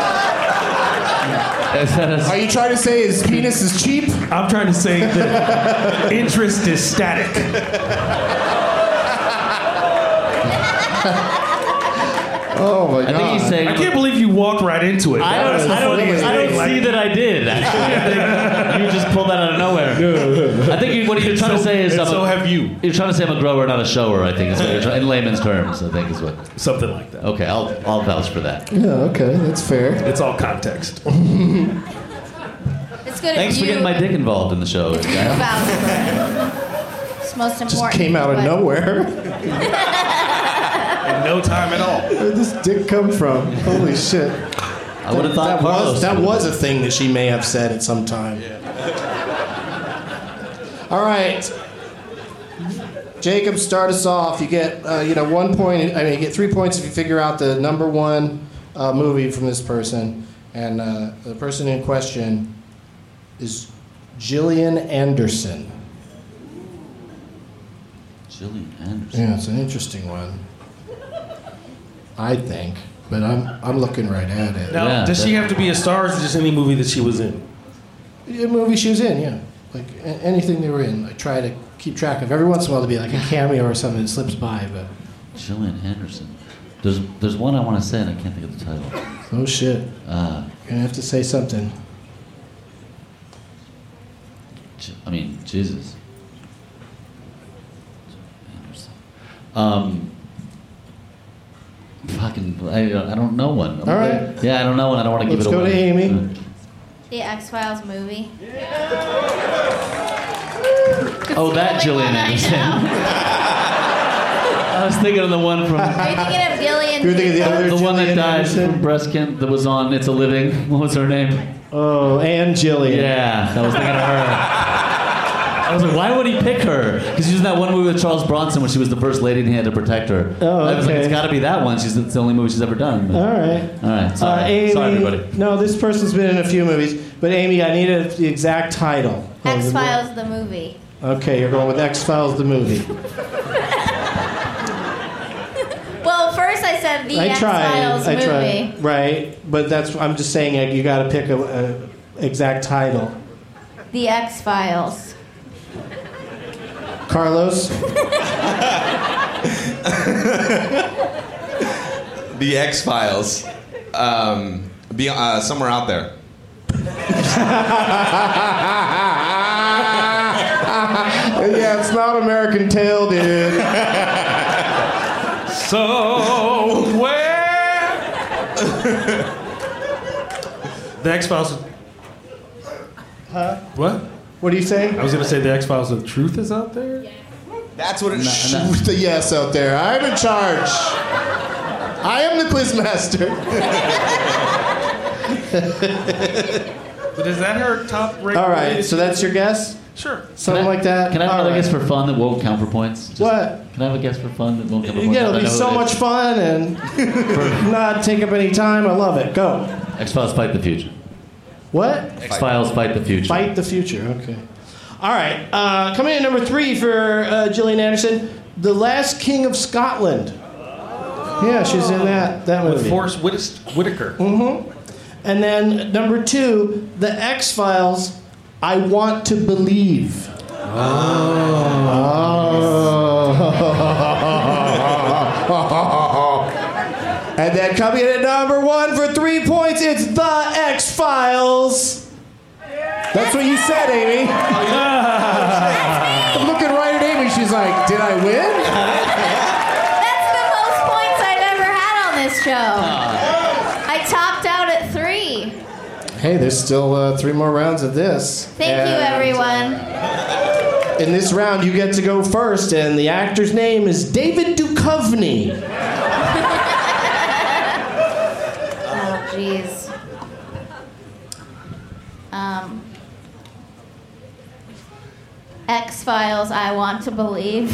don't. Are you trying to say his penis is cheap? I'm trying to say that interest is static. Oh my God! I think he's saying. I can't believe you walked right into it. I don't see that I did. Actually, I think you just pulled that out of nowhere. I think what you're trying to say is. So have you? You're trying to say I'm a grower, not a shower. I think is what you're trying, in layman's terms. I think is what. Something like that. Okay, I'll vouch for that. Yeah, okay, that's fair. It's all context. It's good. Thanks for getting my dick involved in the show. It's most important. Just came out of nowhere. In no time at all. Where did this dick come from? Holy shit. I would have thought that was a thing that she may have said at some time. All right. Jacob, start us off. You get 1 point. I mean, you get 3 points if you figure out the number one movie from this person. And the person in question is Gillian Anderson. Gillian Anderson. Yeah, it's an interesting one. I think, but I'm looking right at it. Now, does she have to be a star, or is it just any movie that she was in? A movie she was in, yeah. Like anything they were in. I try to keep track of. Every once in a while, there'll be like a cameo or something that slips by, but. Gillian Anderson. There's one I want to say and I can't think of the title. Oh shit. You're gonna have to say something. I mean, Jesus. I don't know one. All right. Yeah, I don't know one. I don't want to give it away. Let's go to Amy. The X-Files movie. Oh, that Gillian Anderson. I was thinking of the one from. Are you thinking of Gillian? You're thinking of the other the one that Gillian died Anderson? from breast cancer that was on It's a Living. What was her name? Oh, Anne Gillian. Yeah, I was thinking of her. I was like, why would he pick her? Because she was in that one movie with Charles Bronson when she was the first lady and he had to protect her. Oh, okay. I was like, it's got to be that one. It's the only movie she's ever done. But... All right. All right. Sorry. Amy, Sorry, everybody. No, this person's been in a few movies, but Amy, I need the exact title. X-Files the movie. Okay, you're going with X-Files the movie. Well, first I said the X-Files movie. I tried. Right, but I'm just saying you got to pick a exact title. The X-Files. Carlos? The X-Files. Somewhere out there. Yeah, it's not American Tail, dude. Somewhere. The X-Files. Huh? What? What are you saying? I was going to say the X-Files of Truth is out there. That's what it Shoot the yes out there. I'm in charge. I am the quizmaster. But is that her top rated? All right, so that's your guess? Sure. Something like that? Can I have All another right. guess for fun that won't count for points? What? Can I have a guess for fun that won't count for points? Yeah, it'll I be know so it much is. fun and not take up any time. I love it. Go. X-Files Fight the Future. What? X-Files Fight the Future. Fight the Future. Okay. All right. Coming in at number 3 for Gillian Anderson, The Last King of Scotland. Yeah, she's in that movie. With Forrest Whitaker. Mm-hmm. And then number 2, The X-Files, I Want to Believe. And then coming in at number 1 for 3 points, it's The X-Files. That's what you said, Amy. I'm looking right at Amy. She's like, did I win? That's the most points I've ever had on this show. I topped out at 3. Hey, there's still 3 more rounds of this. Thank you, everyone. In this round, you get to go first, and the actor's name is David Duchovny. Oh, jeez. X-Files, I Want to Believe.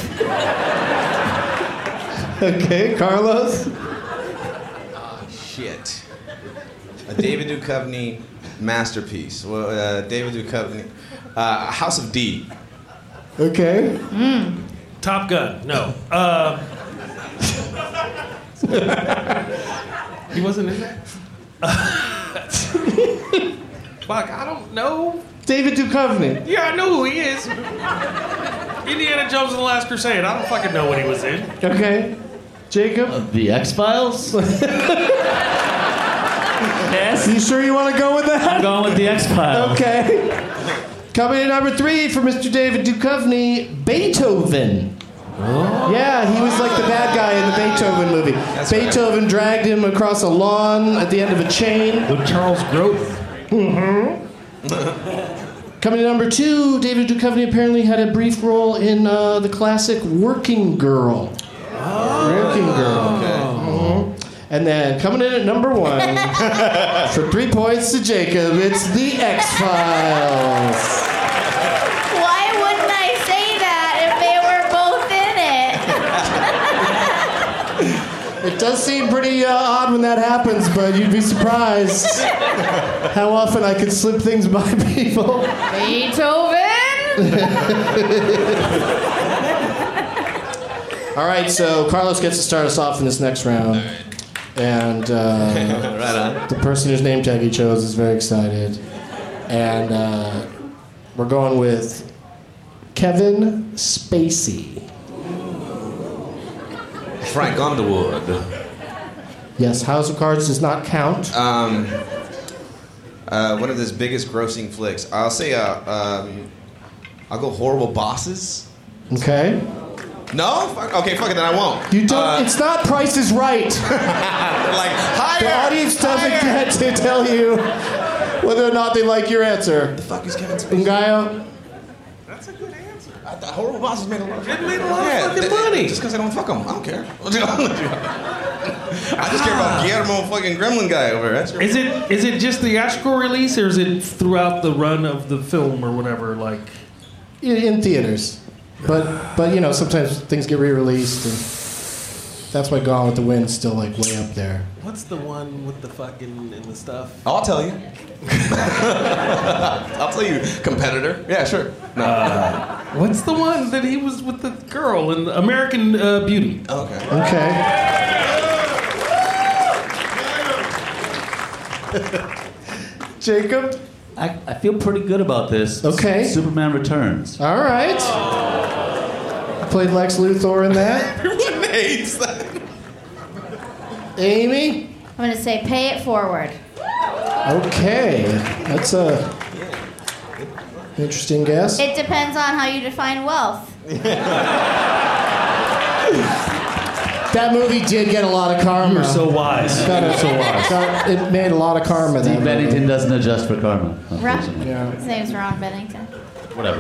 Okay, Carlos? Shit. A David Duchovny masterpiece. Well, David Duchovny. House of D. Okay. Top Gun. No. He wasn't in that? Fuck, I don't know. David Duchovny. Yeah, I know who he is. Indiana Jones and the Last Crusade. I don't fucking know what he was in. Okay. Jacob? The X-Files? Yes. You sure you want to go with that? I'm going with the X-Files. Okay. Coming in number 3 for Mr. David Duchovny, Beethoven. Oh. Yeah, he was like the bad guy in the Beethoven movie. Beethoven dragged him across a lawn at the end of a chain. With Charles Grodin. Mm-hmm. Coming in number 2, David Duchovny apparently had a brief role in the classic Working Girl. Working Girl. Okay. Mm-hmm. And then coming in at number 1 for 3 points to Jacob, it's The X-Files. Why wouldn't I say that if they were both in it? It does seem pretty odd when that happens, but you'd be surprised how often I can slip things by people. Beethoven! All right, so Carlos gets to start us off in this next round. And Right on. the person whose name tag he chose is very excited. And we're going with Kevin Spacey. Frank Underwood. Yes, House of Cards does not count. One of his biggest grossing flicks. I'll say, I'll go Horrible Bosses. Okay. No? Okay, fuck it, then I won't. You don't. It's not Price is Right. Like, higher! The audience doesn't get to tell you whether or not they like your answer. The fuck is Kevin Spacey? Ngaio? That's a good answer. I thought Horrible Bosses made a lot of It made a lot of fucking money. Just because I don't fuck them. I don't care. I just care about Guillermo fucking Gremlin guy over here. That's Is it just theatrical release, or is it throughout the run of the film or whatever? Like, In theaters. But you know, sometimes things get re-released, and that's why Gone with the Wind's still like way up there. What's the one with the fucking and the stuff? I'll tell you. I'll tell you, competitor. Yeah, sure. No. what's the one that he was with the girl in American Beauty? Okay. Jacob? I feel pretty good about this. Okay. Superman Returns. All right. Played Lex Luthor in that. Everyone hates that. Amy? I'm going to say pay it forward. Okay. That's a interesting guess. It depends on how you define wealth. That movie did get a lot of karma. You're so wise. It made a lot of karma. Steve Bennington doesn't adjust for karma. Yeah. His name's Ron Bennington. Whatever.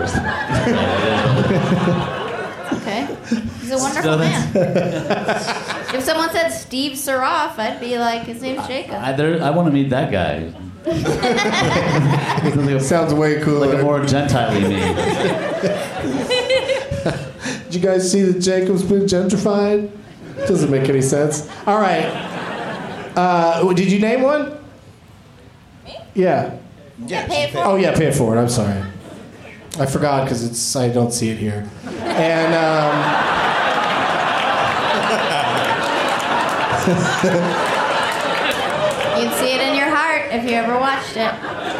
Okay. He's a wonderful man. If someone said Steve Saroff, I'd be like, his name's Jacob. I want to meet that guy. Sounds way cooler. Like a more Gentile-y me. Did you guys see that Jacob's been gentrified? Doesn't make any sense. All right. Did you name one? Me? Yeah. Yeah, pay it forward. Oh, yeah, pay it forward. I'm sorry. I forgot because I don't see it here. And You'd see it in your heart if you ever watched it.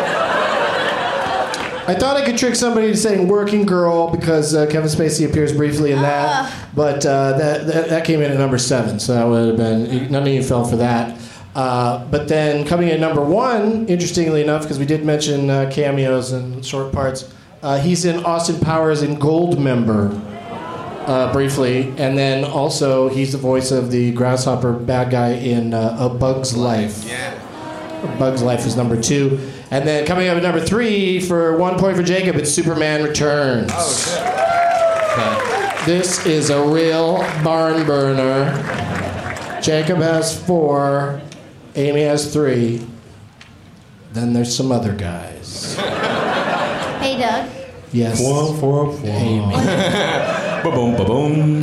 I thought I could trick somebody to saying Working Girl because Kevin Spacey appears briefly in that, but that came in at number 7, so that would have been, none of you fell for that. But then coming in at number 1, interestingly enough, because we did mention cameos and short parts, he's in Austin Powers in Goldmember briefly, and then also he's the voice of the grasshopper bad guy in A Bug's Life. Yeah. A Bug's Life is number 2. And then coming up at number 3, for 1 point for Jacob, it's Superman Returns. Oh, shit. This is a real barn burner. Jacob has 4, Amy has 3. Then there's some other guys. Hey, Doug. Yes. Amy. Ba-boom, ba-boom.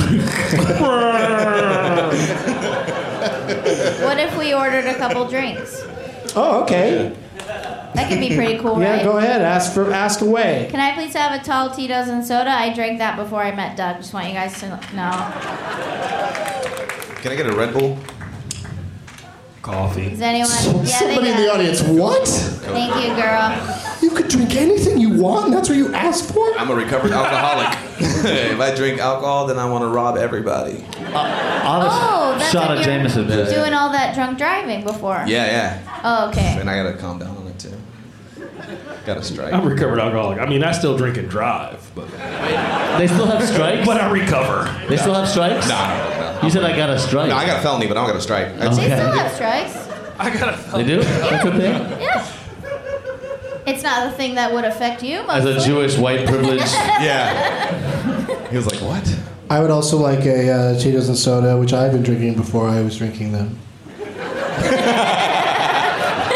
What if we ordered a couple drinks? Oh, okay. That could be pretty cool, Yeah, right? go ahead. Ask away. Can I please have a tall Tito's and soda? I drank that before I met Doug. Just want you guys to know. Can I get a Red Bull? Coffee. Does anyone? Somebody in the audience, what? Thank you, girl. You could drink anything you want, and that's what you ask for? I'm a recovered alcoholic. If I drink alcohol, then I want to rob everybody. Oh, that's shot what of you're Jameson. doing all that drunk driving before. Yeah. Oh, okay. And I gotta calm down on it too. Gotta strike. I'm a recovered alcoholic. I mean, I still drink and drive, but They still have strikes? but I recover. They still have strikes? No. You said I got a strike. No, I got a felony, but I don't got a strike. They still have strikes. I got a They do? That's a thing? Yeah. It's not a thing that would affect you. As a mostly. Jewish white privilege. Yeah. He was like, what? I would also like a Cheetos and soda, which I've been drinking before I was drinking them.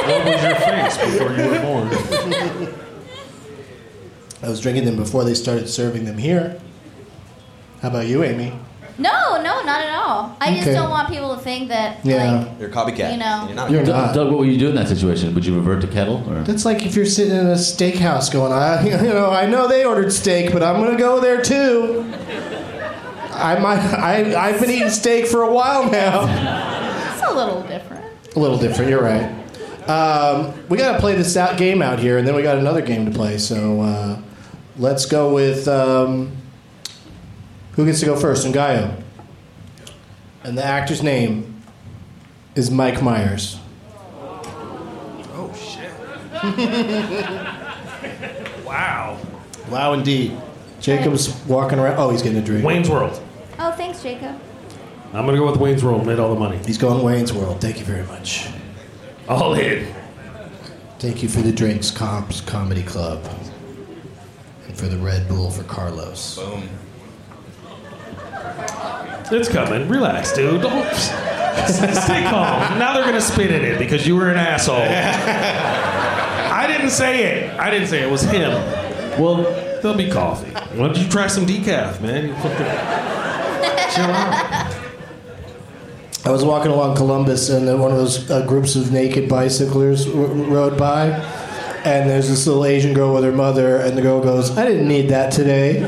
What was your face before you were born? I was drinking them before they started serving them here. How about you, Amy? No, not at all. I just Okay. don't want people to think that, Yeah. like, You're a copycat. You know. You're not. You're not. Doug, what would you do in that situation? Would you revert to kettle? Or? That's like if you're sitting in a steakhouse going, I know they ordered steak, but I'm gonna go there too. I've been eating steak for a while now. It's a little different. A little different. You're right. We got to play this game out here, and then we got another game to play. So let's go with who gets to go first? Ngaio. And the actor's name is Mike Myers. Oh, shit. Wow. Wow, indeed. Jacob's walking around. Oh, he's getting a drink. Wayne's World. Oh, thanks, Jacob. I'm going to go with Wayne's World. Made all the money. He's going Wayne's World. Thank you very much. All in. Thank you for the drinks, Comps Comedy Club. And for the Red Bull for Carlos. Boom. It's coming. Relax, dude. Don't stay calm. Now they're gonna spit in it because you were an asshole. I didn't say it. It was him. Well, there'll be coffee. Why don't you try some decaf, man? You fucking chill out. I was walking along Columbus, and one of those groups of naked bicyclers rode by, and there's this little Asian girl with her mother, and the girl goes, "I didn't need that today."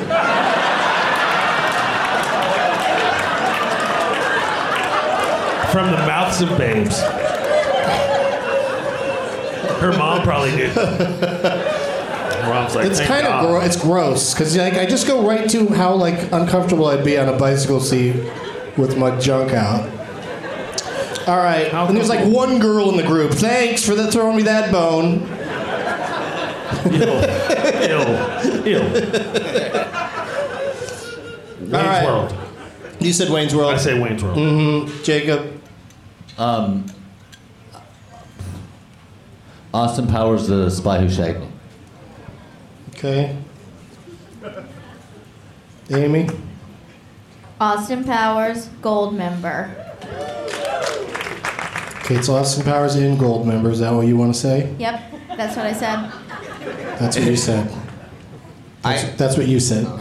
From the mouths of babes. Her mom probably did. Her mom's like, It's "Thank kind God." of it's gross because I just go right to how uncomfortable I'd be on a bicycle seat with my junk out. All right, and there's one girl in the group. Thanks for throwing me that bone. Ill. All right. World. You said Wayne's World. I say Wayne's World. Mm-hmm. Jacob. Austin Powers, The Spy Who Shagged Me. Okay. Amy. Austin Powers, Gold member. Okay, it's Austin Powers in Gold member. Is that what you want to say? Yep, that's what I said. That's what you said. That's what you said.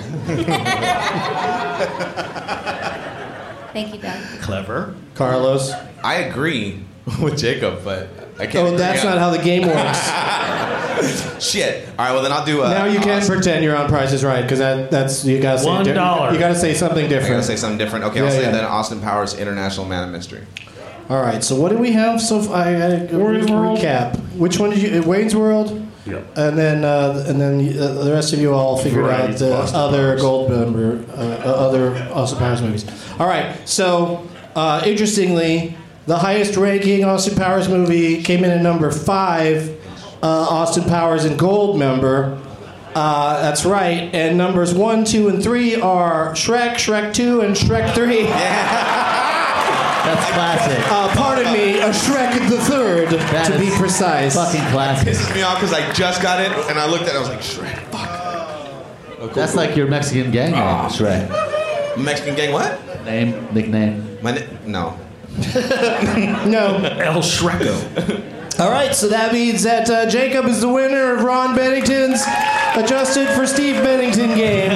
Thank you, Doug. Clever. Carlos. I agree with Jacob, but I can't. Oh, that's not how the game works. Shit. All right, well then I'll do. Now you can't pretend you're on Price is Right because that's you gotta say $1. You gotta say something I different. gotta say something different. Okay, I'll Yeah, say yeah. then Austin Powers, International Man of Mystery. All right. So what do we have? So I gotta recap. Which one did you? Wayne's World. Yep. And then the rest of you all figured out Variety's the Austin other Powers. Gold member, other Austin Powers movies. All right. So interestingly, the highest ranking Austin Powers movie came in at number 5. Austin Powers and Gold member. That's right. And numbers 1, 2, and 3 are Shrek, Shrek 2, and Shrek 3. That's classic. Pardon me, a Shrek the Third, to be precise. Fucking classic. Pisses me off because I just got it and I looked at it. I was like, Shrek. Fuck. Oh, cool, That's cool. like your Mexican gang name, Shrek. Mexican gang. What? Nickname. No. No. El Shreko. All right, so that means that Jacob is the winner of Ron Bennington's Adjusted for Steve Bennington game.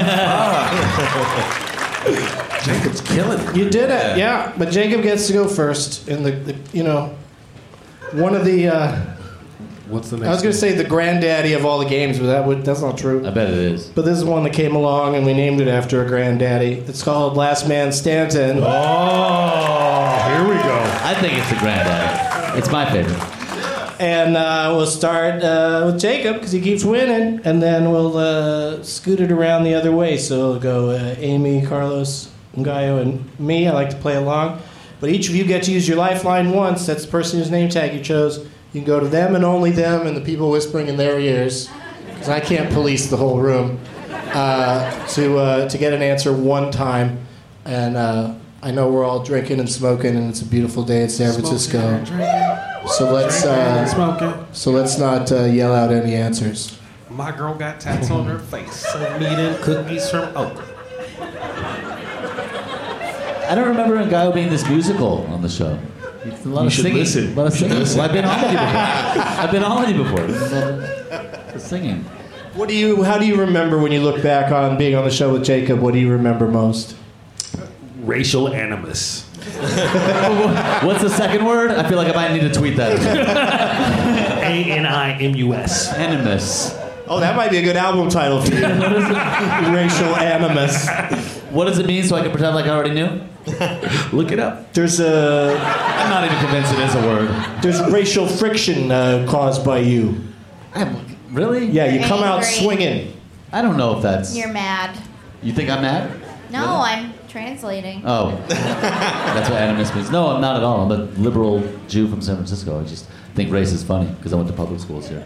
Jacob's killing it. You did it, yeah. But Jacob gets to go first in the one of the. What's the next? I was going to say the granddaddy of all the games, but that's not true. I bet it is. But this is one that came along, and we named it after a granddaddy. It's called Last Man Stanton. Oh, here we go. I think it's the granddaddy. It's my favorite. And we'll start with Jacob because he keeps winning, and then we'll scoot it around the other way. So it'll go Amy, Carlos, Ngaio, and me. I like to play along. But each of you get to use your lifeline once. That's the person whose name tag you chose. You can go to them and only them and the people whispering in their ears, because I can't police the whole room, to get an answer one time. And I know we're all drinking and smoking, and it's a beautiful day in San Francisco. So let's not yell out any answers. My girl got tats on her face. Some meat and cookies from Oakland. I don't remember Ngaio being this musical on the show. It's a lot You of should singing. listen. A lot of singing. You should Well, I've been on with you before. I've been on with you before. The singing. How do you remember when you look back on being on the show with Jacob? What do you remember most? Racial animus. What's the second word? I feel like I might need to tweet that. Animus. Animus. Oh, that might be a good album title for you. Racial animus. What does it mean so I can pretend like I already knew? Look it up. I'm not even convinced it is a word. There's racial friction caused by you. Really? Yeah, you come out Angry. swinging. I don't know if that's... You're mad. You think I'm mad? No, I'm translating. Oh. That's what animus means. No, I'm not at all. I'm a liberal Jew from San Francisco. I just think race is funny because I went to public schools here.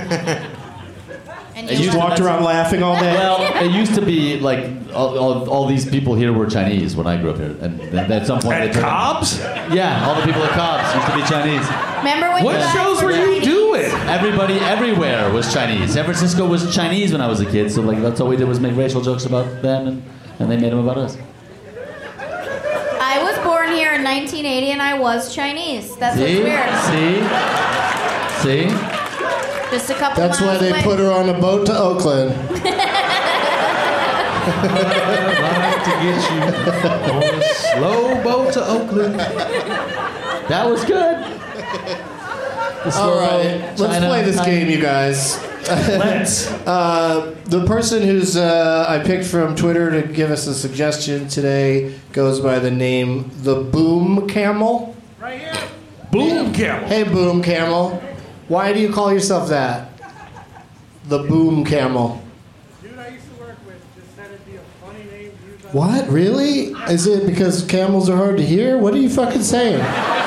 And You just walked around laughing all day? Well, it used to be like all these people here were Chinese when I grew up here, and then at some point At they turned- Cobb's? Yeah, all the people at Cobb's used to be Chinese. Remember when What you guys shows were you Chinese? doing? Everybody everywhere was Chinese. San Francisco was Chinese when I was a kid, so like that's all we did was make racial jokes about them, and they made them about us. I was born here in 1980 and I was Chinese. That's what's weird. See? Just a couple That's why miles they away. put her on a boat to Oakland. To get you on a slow boat to Oakland. That was good. All right, let's play this game, you guys. Let's. The person who's I picked from Twitter to give us a suggestion today goes by the name The Boom Camel. Right here. Boom Camel. Hey, Boom Camel. Why do you call yourself that? The Boom Camel. Dude I used to work with just said it'd be a funny name to use on What? Really? Is it because camels are hard to hear? What are you fucking saying?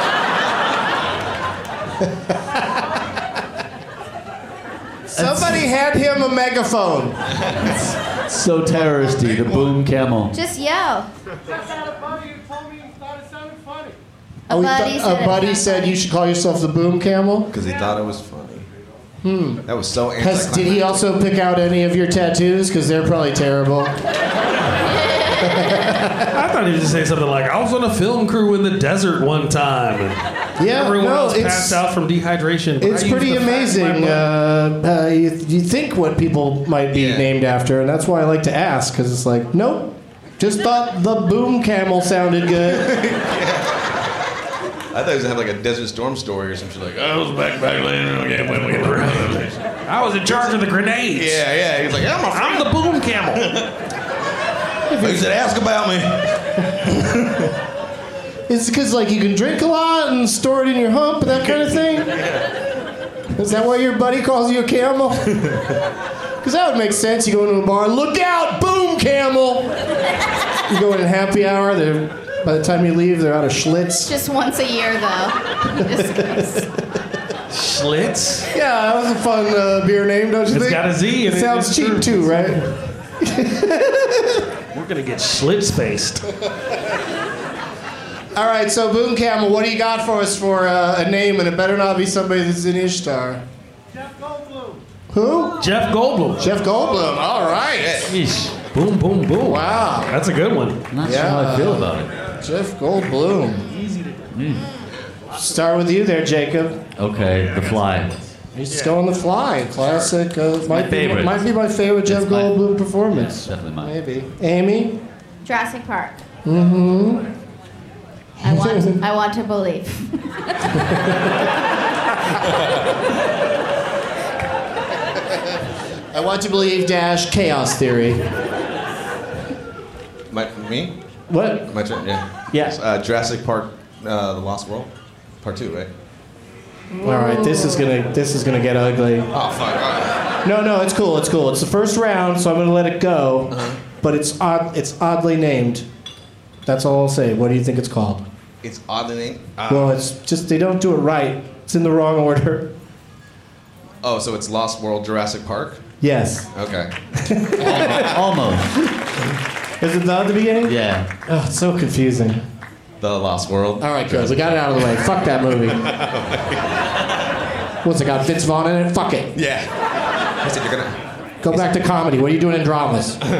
Somebody hand him a megaphone. So terroristy, the boom camel. Just yell. Just had a buddy who told me he thought it sounded funny. Oh, buddy said a it buddy sounds said funny. you should call yourself the Boom Camel? Because he thought it was funny. That was so Did anticlimactic. he also pick out any of your tattoos? Because they're probably terrible. I thought he was just saying something like, I was on a film crew in the desert one time. And Yeah, everyone no, else passed out from dehydration. but It's I used pretty the fat in amazing. my blood. You think what people might be named after, and that's why I like to ask, because it's like, nope. Just thought the Boom Camel sounded good. I thought he was gonna have like a Desert Storm story or something like, I was back then. Okay, when we were I was in charge of the grenades. Yeah. He's like, I'm the boom camel. He said, ask about me. It's because like you can drink a lot and store it in your hump, that kind of thing. Is that why your buddy calls you a camel? Because that would make sense. You go into a bar, look out, Boom Camel. You go in happy hour. By the time you leave, they're out of Schlitz. Just once a year, though. Just kidding. Schlitz? Yeah, that was a fun beer name, don't you It's think? got a Z in It it, sounds it's cheap true. too, right? We're going to get Schlitz faced. All right, so Boom Camel, what do you got for us for a name? And it better not be somebody that's in Ishtar. Jeff Goldblum. Who? Jeff Goldblum. Jeff Goldblum. All right. Yeesh. Boom, boom, boom. Wow. That's a good one. I'm not sure how I feel about it. Jeff Goldblum. Start with you there, Jacob. Okay, The Fly. He's just going The Fly. Classic. Might favorite. Might be my favorite Jeff It's mine. Goldblum performance. Definitely mine. Maybe. Amy? Jurassic Park. Mm-hmm. I want to believe. I want to believe dash chaos theory. Me? What? My turn, yeah. Yes. Jurassic Park, The Lost World, Part 2, right? All right, this is gonna get ugly. Oh, fuck. No, it's cool. It's the first round, so I'm gonna let it go. But it's oddly named. That's all I'll say. What do you think it's called? It's oddly named. Well, it's just they don't do it right. It's in the wrong order. Oh, so it's Lost World, Jurassic Park? Yes. Okay. Almost. Is it not at the beginning? Yeah. Oh, it's so confusing. The Lost World. All right, good. We got it out of the way. Fuck that movie. What's it got? Vince Vaughn in it? Fuck it. Yeah. I said you're gonna. Go back to comedy. What are you doing in dramas? He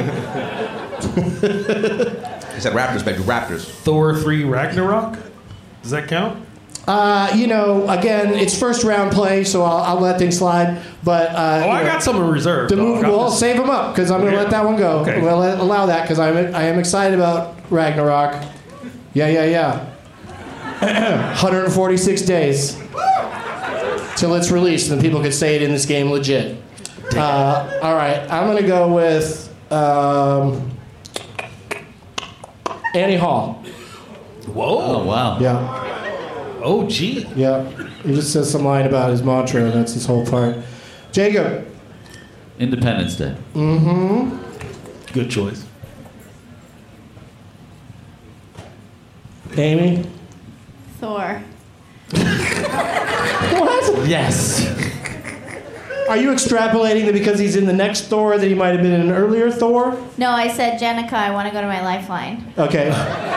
said Raptors, baby, Raptors. Thor 3 Ragnarok? Does that count? Again, it's first round play, so I'll let things slide. But I got some in reserve. The movie, well, save them up because I'm going to let that one go. Okay. I'm going to allow that because I am excited about Ragnarok. Yeah. 146 days till it's released, and people can say it in this game legit. All right, I'm going to go with Annie Hall. Whoa! Oh wow! Yeah. Oh gee. Yeah. He just says some line about his mantra, and that's his whole part. Jacob. Independence Day. Mm-hmm. Good choice. Amy. Thor. What? Yes. Are you extrapolating that because he's in the next Thor that he might have been in an earlier Thor? No, I said, Jenica, I want to go to my lifeline. Okay.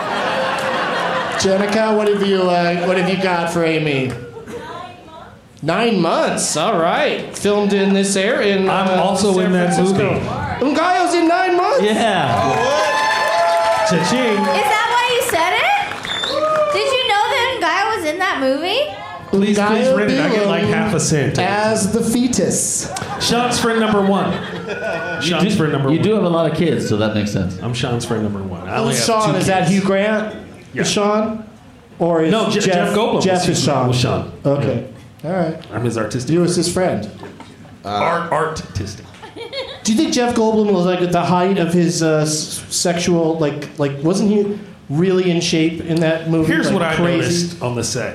Jenica, what have you got for Amy? 9 months. All right. Filmed in this area. I'm also in that movie. Ngayo's in 9 months. Yeah. Cha-ching. Is that why you said it? Did you know that Ngayo was in that movie? Please rent it. I get like half a cent. As the fetus. Sean's friend number 1. Sean's friend number 1. You do have a lot of kids, so that makes sense. I'm Sean's friend number 1. I only have Sean, 2 is that kids. Hugh Grant? Yeah. Is Sean? Or is No, Jeff Goldblum. Jeff is Sean. Was Sean. Okay. All right. I'm his artistic. You was his friend. Artistic. Do you think Jeff Goldblum was like at the height of his sexual like wasn't he really in shape in that movie? Here's like, what I crazy? noticed on the set.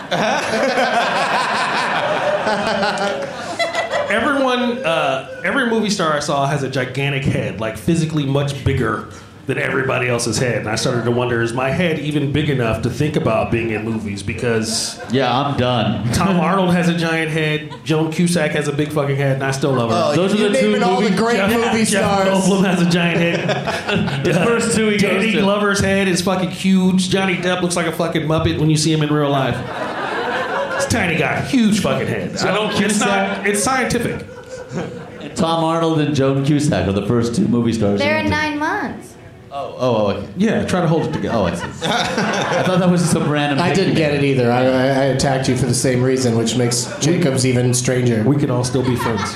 Every movie star I saw has a gigantic head, like physically much bigger than everybody else's head. And I started to wonder, is my head even big enough to think about being in movies? Because I'm done. Tom Arnold has a giant head. Joan Cusack has a big fucking head, and I still love her. Oh, Those are you're the two naming all the movies. great movie Jeff stars. Goldblum has a giant head. The first two he Danny goes to. Glover's head is fucking huge. Johnny Depp looks like a fucking Muppet when you see him in real life. It's a tiny guy, huge fucking head. It's scientific. Tom Arnold and Joan Cusack are the first 2 movie stars. They're in 9 months. Oh, okay. Yeah, try to hold it together. Oh, I see. I thought that was some random. I didn't get it either. I attacked you for the same reason, which makes Jacob's even stranger. We can all still be friends.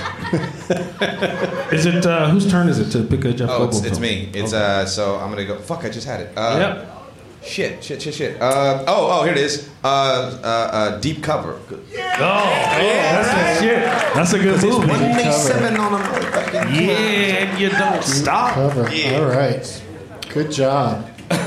Is it whose turn is it to pick a Jeff Goldblum? It's film? me. It's so I'm gonna go. Fuck! I just had it. Yep. Shit. Here it is. Deep Cover. That's the shit. That's a good movie. 187 on a motherfucking. Yeah, and you don't stop. Cover. Yeah. All right. Good job.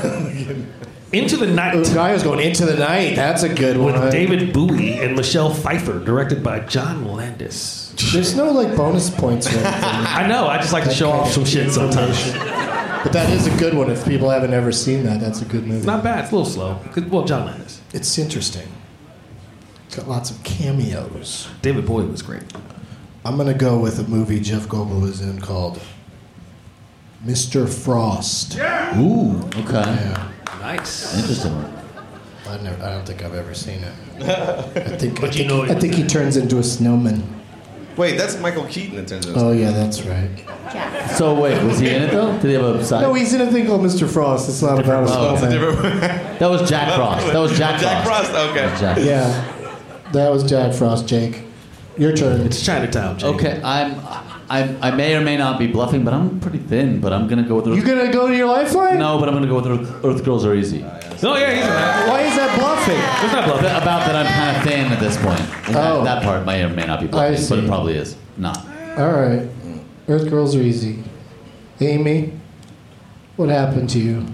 Into the Night. Ngayo's going Into the Night. That's a good one. With David Bowie and Michelle Pfeiffer, directed by John Landis. There's no like bonus points or anything. I know. I just like to show off some shit sometimes. But that is a good one. If people haven't ever seen that, that's a good movie. Not bad. It's a little slow. Well, John Landis. It's interesting. It's got lots of cameos. David Bowie was great. I'm gonna go with a movie Jeff Goldblum was in called Mr. Frost. Ooh, okay. Yeah. Nice. Interesting. I don't think I've ever seen it. I think he turns into a snowman. Wait, that's Michael Keaton that turns into. Oh yeah, that's right. So wait, was he in it though? Did he have a side? No, he's in a thing called Mr. Frost. It's not about a snowman. That was Jack Frost. That was Jack Frost. Okay. Yeah, that was Jack Frost. Jake, your turn. It's Chinatown, Jake. Okay, I may or may not be bluffing, but I'm pretty thin. But I'm gonna go with. You gonna go to your lifeline? No, but I'm gonna go with Earth Girls Are Easy. No, yeah, he's right. Why is that bluffing? It's not bluffing. About that, I'm kind of thin at this point. And that part may or may not be bluffing, but it probably is not. All right, Earth Girls Are Easy. Amy, what happened to you?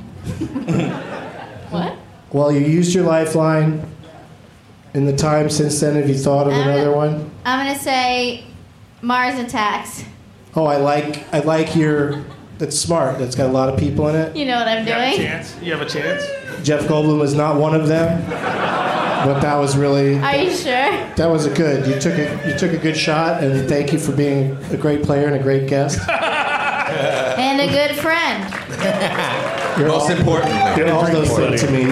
What? Well, you used your lifeline. In the time since then, have you thought of another one? I'm gonna say Mars Attacks. Oh, I like your. That's smart. That's got a lot of people in it. You know what I'm doing? You have a chance? Jeff Goldblum was not one of them, but that was really. Are you sure? That was a good. You took a good shot, and thank you for being a great player and a great guest. And a good friend. Most importantly. You're all those things to me.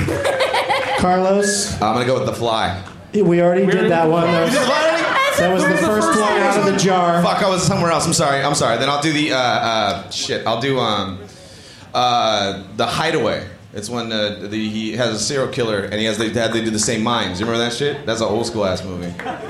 Carlos. I'm gonna go with The Fly. We already did that one. That was the first one out of the jar. Fuck, I was somewhere else. I'm sorry. Then I'll do the shit. I'll do The Hideaway. It's when he has a serial killer and he has they do the same minds. You remember that shit? That's an old school ass movie.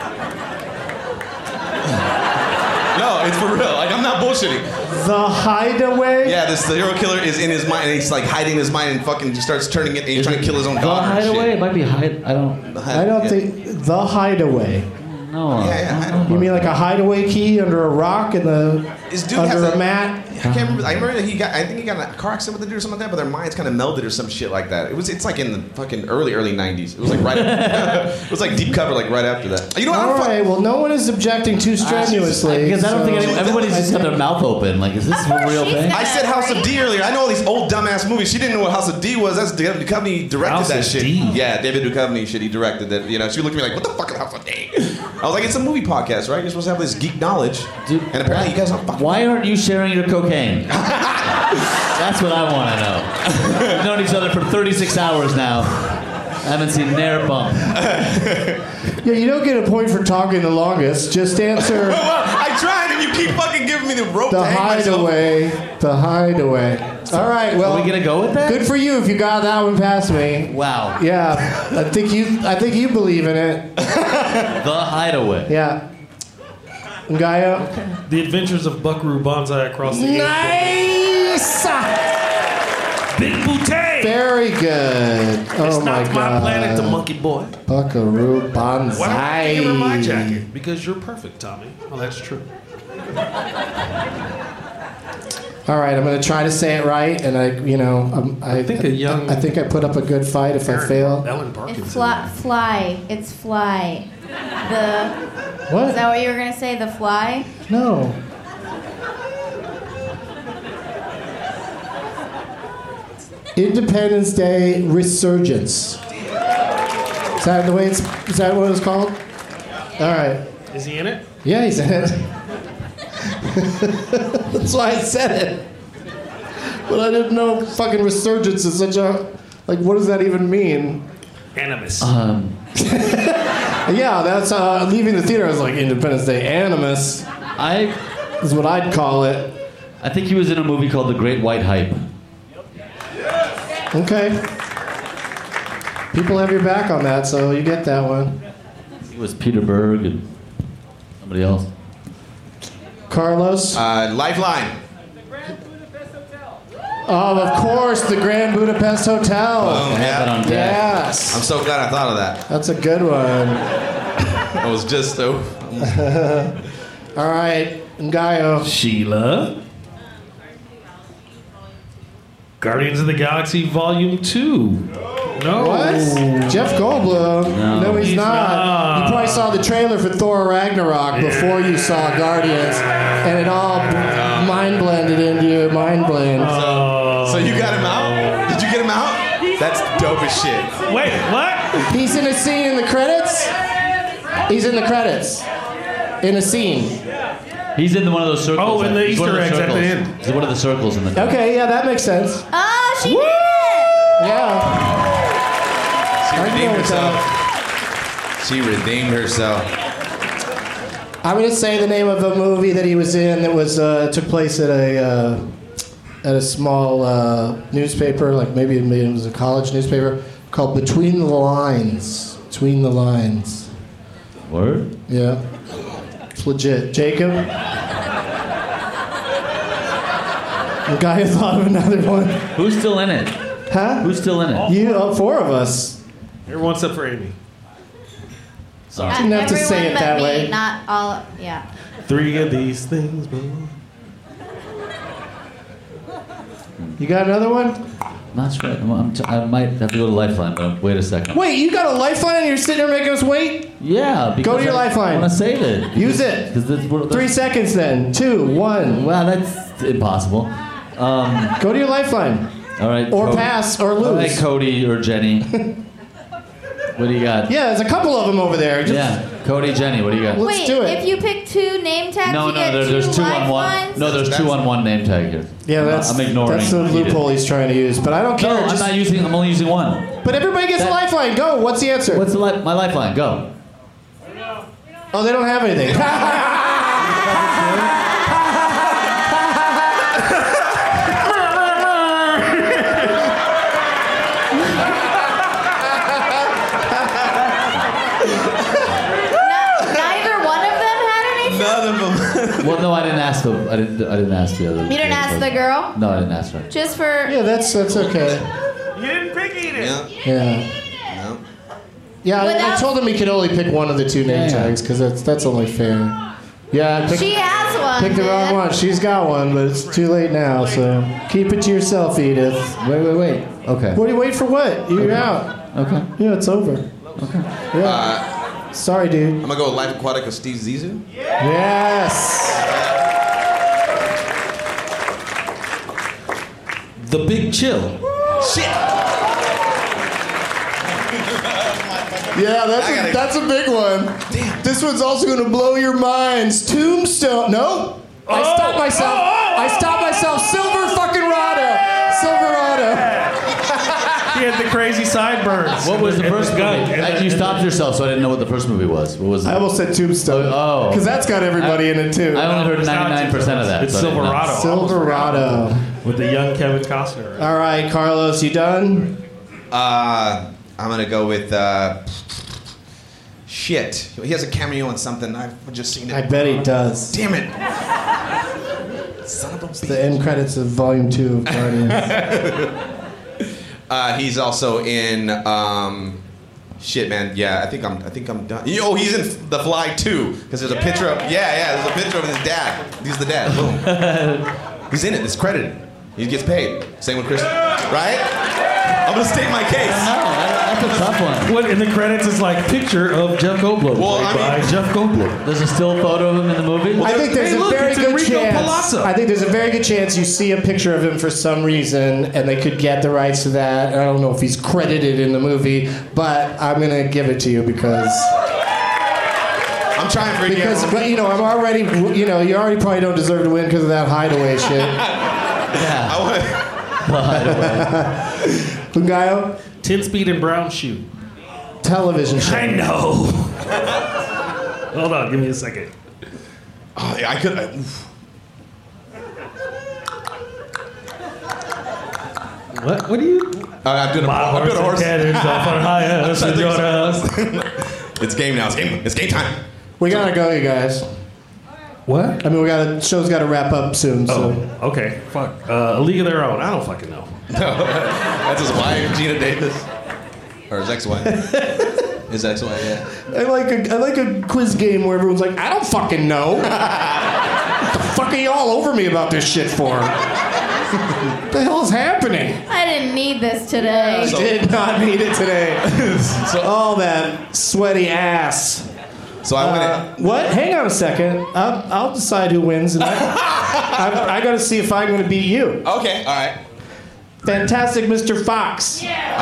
No, it's for real. Like, I'm not bullshitting. The Hideaway? Yeah, this serial killer is in his mind and he's like hiding his mind and fucking starts turning it and he's trying to kill his own daughter. The Hideaway? It might be I don't think The Hideaway. No. You mean like a hideaway key under a rock in the under a mat? I can't remember. I remember that I think he got in a car accident with the dude or something like that, but their minds kind of melded or some shit like that. It's like in the fucking early 90s. It was like right it was like deep cover like right after that. You know what? All right, well, no one is objecting too strenuously. Because I don't think everybody's just got their mouth open. Like, is this a real thing? I said House of D earlier. I know all these old dumbass movies. She didn't know what House of D was. That's David Duchovny directed House that of shit. D? Yeah, David Duchovny shit. He directed that. You know, she looked at me like, "What the fuck is House of D?" I was like, "It's a movie podcast, right? You're supposed to have this geek knowledge." Dude, and apparently you guys don't fucking. Why aren't you sharing your cocaine? That's what I want to know. We've known each other for 36 hours now. I haven't seen Nair bump. Yeah, you don't get a point for talking the longest. Just answer. Well, I tried, and you keep fucking giving me the rope The to hang myself. Hideaway. The Hideaway. All right, well. Are we gonna go with that? Good for you if you got that one past me. Wow. Yeah, I think you believe in it. The Hideaway. Yeah. Gaio? The Adventures of Buckaroo Banzai Across the Nice! Big Booty! Very good. Oh my It's not god. my planet, the monkey boy. Buckaroo Banzai. Why don't you give her my jacket? Because you're perfect, Tommy. Oh, that's true. All right, I'm going to try to say it right, and I think I put up a good fight if I fail. Ellen It's Parkinson. fly. It's fly. What? Is that what you were gonna say? The fly? No. Independence Day Resurgence. Is that what it's called? All right. Is he in it? Yeah, he's in it. That's why I said it. But I didn't know fucking resurgence is such a what does that even mean? Animus. Yeah, that's leaving the theater. I was like, Independence Day Animus. Is what I'd call it. I think he was in a movie called The Great White Hype. Okay. People have your back on that, so you get that one. It was Peter Berg and somebody else. Carlos? Lifeline. Oh, of course, the Grand Budapest Hotel. Boom, yeah. Yes. I'm so glad I thought of that. That's a good one. I was just so. All right, Ngaio. Sheila. Guardians of the Galaxy Volume 2. No. What? Jeff Goldblum? No, he's not. You probably saw the trailer for Thor Ragnarok before you saw Guardians, and it all mind blended into your mind blend. So you got him out? Did you get him out? That's dope as shit. Wait, what? He's in a scene in the credits. He's in the credits. In a scene. He's in one of those circles. Oh, in the He's one of Easter eggs at the circles. end. He's one of the circles in the. Okay, yeah, that makes sense. Oh, she did it! Yeah. She I redeemed know it's herself. She redeemed herself. I'm going to say the name of a movie that he was in that was took place at a small newspaper, like maybe it was a college newspaper, called Between the Lines. Between the Lines. Word? Yeah. It's legit. Jacob? The guy who thought of another one. Who's still in it? Huh? Who's still in it? You, four of us. Everyone's up for Amy. Sorry. Didn't have to say it but that me, way. Not all. Yeah. 3 of these things, bro. You got another one? Not sure. I might have to go to Lifeline, but wait a second. Wait, you got a lifeline and you're sitting there making us wait? Yeah. Go to your lifeline. I want to save it. Use it. 3 seconds then. 2, 1. Well, that's impossible. Go to your lifeline. All right. Or pass or lose. All right, Cody or Jenny. What do you got? Yeah, there's a couple of them over there. Just Yeah, Cody, Jenny. What do you got? Let's Wait, do it. if you pick 2 name tags, No, you get there's 2 on one. lifelines? No, there's 2 on one name tag here. Yeah, that's I'm ignoring. that's the loophole he's trying to use. But I don't care. No, I'm not using. I'm only using one. But everybody gets a lifeline. Go. What's the answer? What's my lifeline? Go. Oh, they don't have anything. Well, no, I didn't ask the. I didn't ask the other. You didn't ask the girl? No, I didn't ask her. Just for. Yeah, that's okay. You didn't pick Edith. Yeah. Yeah, I told him he could only pick one of the two name tags because that's only fair. Yeah, She has one. Pick the wrong one. She's got one, but it's too late now. So keep it to yourself, Edith. Wait. Okay. What do you wait for? What? You're out. Okay. Yeah, it's over. Okay. Yeah. Sorry, dude. I'm gonna go with Life Aquatic of Steve Zissou. Yes. The Big Chill. Shit. Yeah, that's a big one. Damn. This one's also going to blow your minds. Tombstone. No. I stopped myself. I stopped myself. Silverado. He had the crazy sideburns. What was the first gun? movie? You stopped yourself, so I didn't know what the first movie was. What was it? I almost said Tombstone. Oh. Because that's got everybody in it, too. I only heard 99% of that. It's so I didn't know. Silverado. With the young Kevin Costner. All right, Carlos, you done? I'm gonna go with shit. He has a cameo in something. I've just seen it. I bet he does. Damn it. Son of a It's the end credits of Volume 2 of Guardians. He's also in shit, man. Yeah, I think I'm done. Oh, he's in The Fly 2 because there's a picture of there's a picture of his dad. He's the dad. Boom. He's in it. It's credited. He gets paid. Same with Chris. Right? I'm gonna state my case. That's a tough one. What in the credits is like picture of Jeff Goldblum. Well, played by Jeff Goldblum. There's a still photo of him in the movie. I think there's a very good chance. I think there's a very good chance you see a picture of him for some reason, and they could get the rights to that. I don't know if he's credited in the movie, but I'm gonna give it to you because I'm trying for but you know I'm already you already probably don't deserve to win because of that hideaway shit. Yeah. Hungayo? 10-speed and brown shoe. Television show. I know. Hold on, give me a second. Oh, yeah, I could. What are you? I'm doing a horse. It's game now. It's game time. We gotta go, you guys. What? I mean, show's got to wrap up soon. So. Oh, okay. Fuck. A League of Their Own. I don't fucking know. That's his wife, Gina Davis, or his ex-wife. His ex-wife, yeah. I like a quiz game where everyone's like, I don't fucking know. What the fuck are you all over me about this shit for? What the hell is happening? I didn't need this today. I did not need it today. All that sweaty ass. So I went. What? Hang on a second. I'll decide who wins. And I got to see if I'm going to beat you. Okay. All right. Fantastic, Mr. Fox.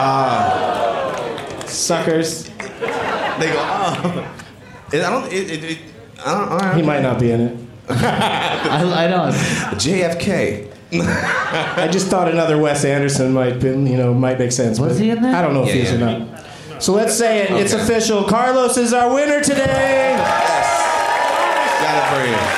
Suckers. They go. Oh. I don't. He might not be in it. I don't. JFK. I just thought another Wes Anderson might make sense. Was he in there? I don't know if he is or not. So let's say it. Okay. It's official. Carlos is our winner today. Yes. Got it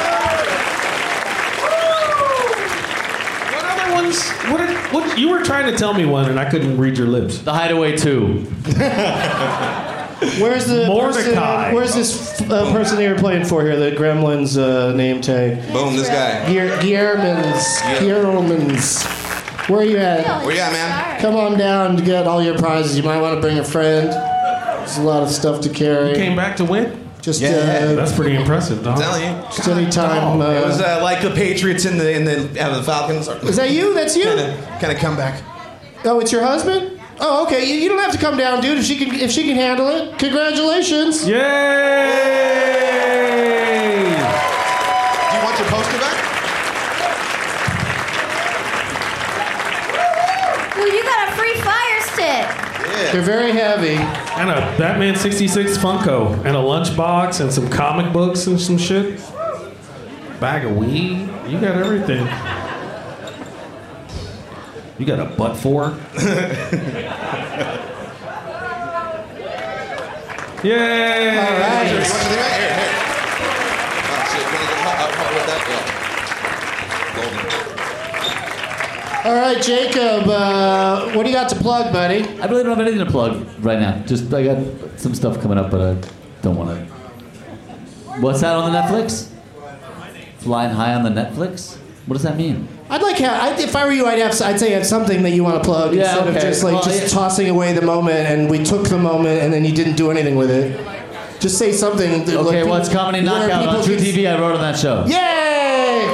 for you. What other ones? What you were trying to tell me one, and I couldn't read your lips. The Hideaway 2. Where's the Mordecai? Where's this person they were playing for here? The Gremlins name tag. Boom, this guy. Guillermans. Where are you at? Where you at, man? Come on down to get all your prizes. You might want to bring a friend. There's a lot of stuff to carry. You came bakind of win? Just that's pretty impressive, Don. I'm telling you. Just any time. It was like the Patriots in the Falcons. Is that you? That's you? Kind of comeback. Oh, it's your husband? Oh, okay. You don't have to come down, dude. If she can handle it, congratulations. Yay! Do you want your poster back? Well, you got a free fire stick. Yeah. They're very heavy. And a Batman 66 Funko, and a lunchbox, and some comic books and some shit. Bag of weed. You got everything. You got a butt for? Yay! All right. Here. Oh, shit. With that? Yeah. All right, Jacob. What do you got to plug, buddy? I really don't have anything to plug right now. Just I got some stuff coming up, but I don't want to. What's that on the Netflix? Flying high on the Netflix? What does that mean? I'd like if I were you, I'd say you have something that you want to plug instead of just tossing away the moment. And we took the moment, and then you didn't do anything with it. Just say something. Okay, what's Comedy Knockout on True TV? I wrote on that show. Yay!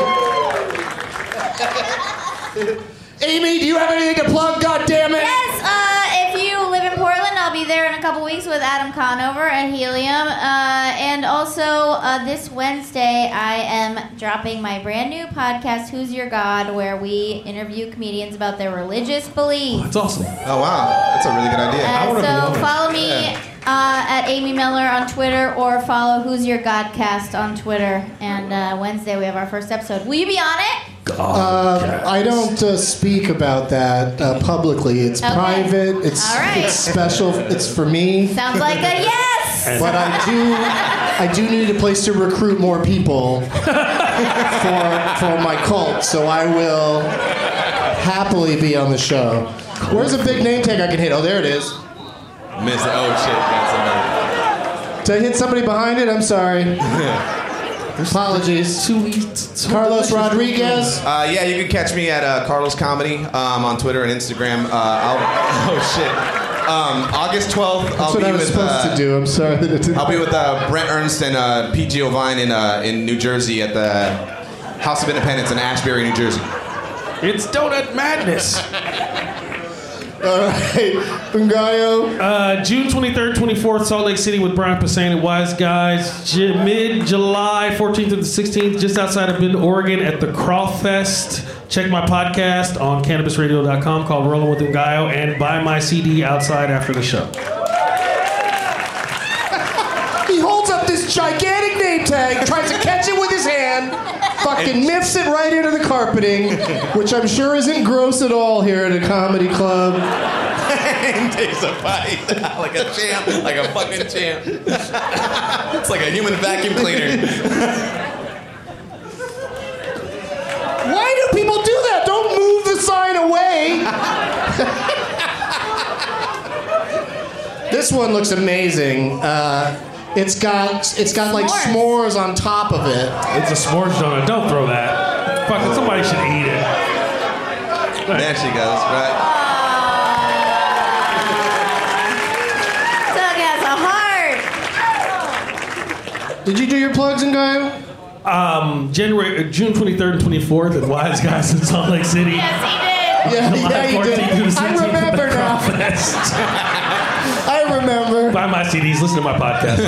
Amy, do you have anything to plug? God damn it! Yes. If you live in Portland, I'll be there in a couple weeks with Adam Conover at Helium, and also this Wednesday I am dropping my brand new podcast, Who's Your God, where we interview comedians about their religious beliefs. That's awesome. Oh wow, that's a really good idea. So follow me at Amy Miller on Twitter, or follow Who's Your Godcast on Twitter. And Wednesday we have our first episode. Will you be on it? I don't speak about that publicly. It's private. It's special. It's for me. Sounds like a yes. But I do need a place to recruit more people for my cult. So I will happily be on the show. Where's a big name tag I can hit? Oh, there it is. Missed it. Oh shit, got somebody. Did I hit somebody behind it? I'm sorry. Apologies. Carlos Rodriguez. Yeah, you can catch me at Carlos Comedy on Twitter and Instagram. August 12th. That's what I was supposed to do. I'm sorry that it didn't. I'll be with Brent Ernst and Pete Giovine in New Jersey at the House of Independence in Ashbury, New Jersey. It's Donut Madness. All right, Ngaio. June 23rd, 24th, Salt Lake City with Brian Posehn and Wise Guys. Mid-July 14th to the 16th, just outside of Bend, Oregon, at the Crawfest. Check my podcast on CannabisRadio.com called Rolling with Ngaio, and buy my CD outside after the show. He holds up this gigantic name tag, tries to catch it with his hand, fucking miffs it right into the carpeting, which I'm sure isn't gross at all here at a comedy club. And takes a bite like a champ, like a fucking champ. It's like a human vacuum cleaner. Why do people do that? Don't move the sign away. This one looks amazing. It's got like s'mores on top of it. It's a s'mores donut. Don't throw that. Fucking somebody should eat it. There she goes, right? Doug has a heart. Did you do your plugs, Ngaio? June 23rd and 24th at Wise Guys in Salt Lake City. Yes, he did. Yeah, you did. I remember now. I remember. Buy my CDs, listen to my podcast.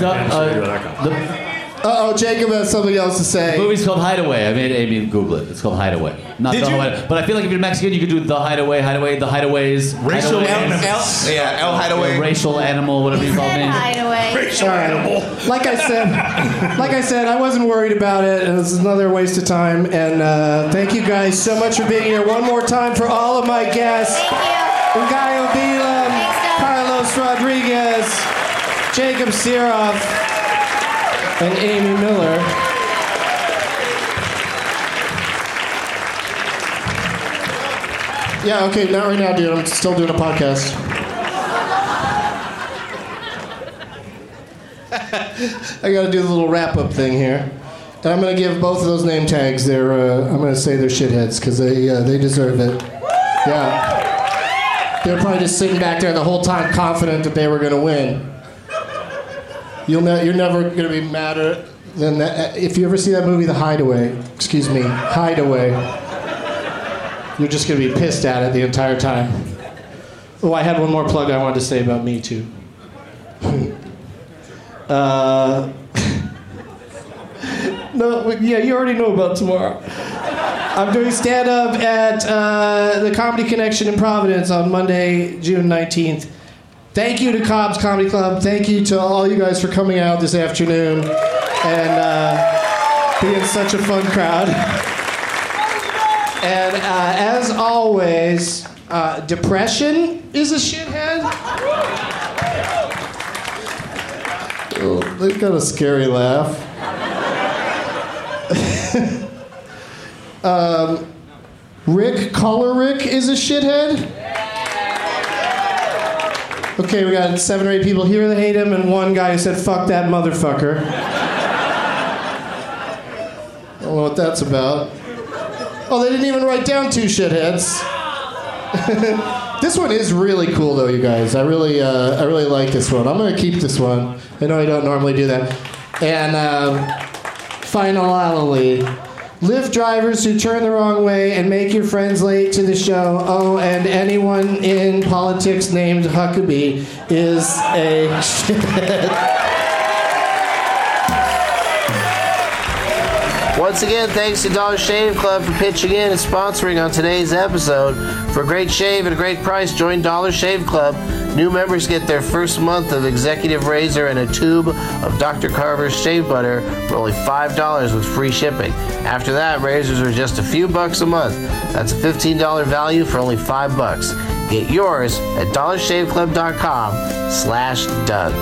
Jacob has something else to say. The movie's called Hideaway. I made Amy Google it. It's called Hideaway. Not Did The you? Hideaway. But I feel like if you're Mexican, you could do The Hideaway, The Hideaways. Racial animals. El Hideaway. Racial animal, whatever you call it. Hideaway. Racial animal. Like I said, I wasn't worried about it, and it was another waste of time. And thank you guys so much for being here. One more time for all of my guests. Thank you. Ngaio Bilam, Carlos Rodriguez, Jacob Siroff, and Amy Miller. Yeah, okay, not right now, dude. I'm still doing a podcast. I gotta do the little wrap-up thing here. And I'm gonna give both of those name tags their, I'm gonna say they're shitheads, because they deserve it. Yeah. They're probably just sitting back there the whole time confident that they were gonna win. You're never gonna be madder than that. If you ever see that movie, Hideaway, you're just gonna be pissed at it the entire time. Oh, I had one more plug I wanted to say about me too. No, yeah, you already know about tomorrow. I'm doing stand-up at the Comedy Connection in Providence on Monday, June 19th. Thank you to Cobb's Comedy Club. Thank you to all you guys for coming out this afternoon and being such a fun crowd. And as always, depression is a shithead. Oh, they've got a scary laugh. Rick Colorick is a shithead. Okay, we got 7 or 8 people here that hate him, and one guy who said, "Fuck that motherfucker." don't know what that's about. Oh, they didn't even write down 2 shitheads. This one is really cool, though, you guys. I really like this one. I'm gonna keep this one. I know I don't normally do that. And finally, Lyft drivers who turn the wrong way and make your friends late to the show. Oh, and anyone in politics named Huckabee is a shithead. Once again, thanks to Dollar Shave Club for pitching in and sponsoring on today's episode. For a great shave at a great price, join Dollar Shave Club. New members get their first month of Executive Razor and a tube of Dr. Carver's shave butter for only $5 with free shipping. After that, razors are just a few bucks a month. That's a $15 value for only $5. Get yours at dollarshaveclub.com/Doug.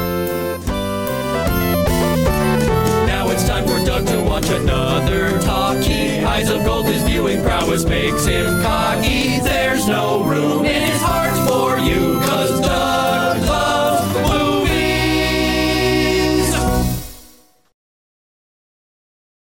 It's time for Doug to watch another talkie. Eyes of gold, his viewing prowess makes him cocky. There's no room in his heart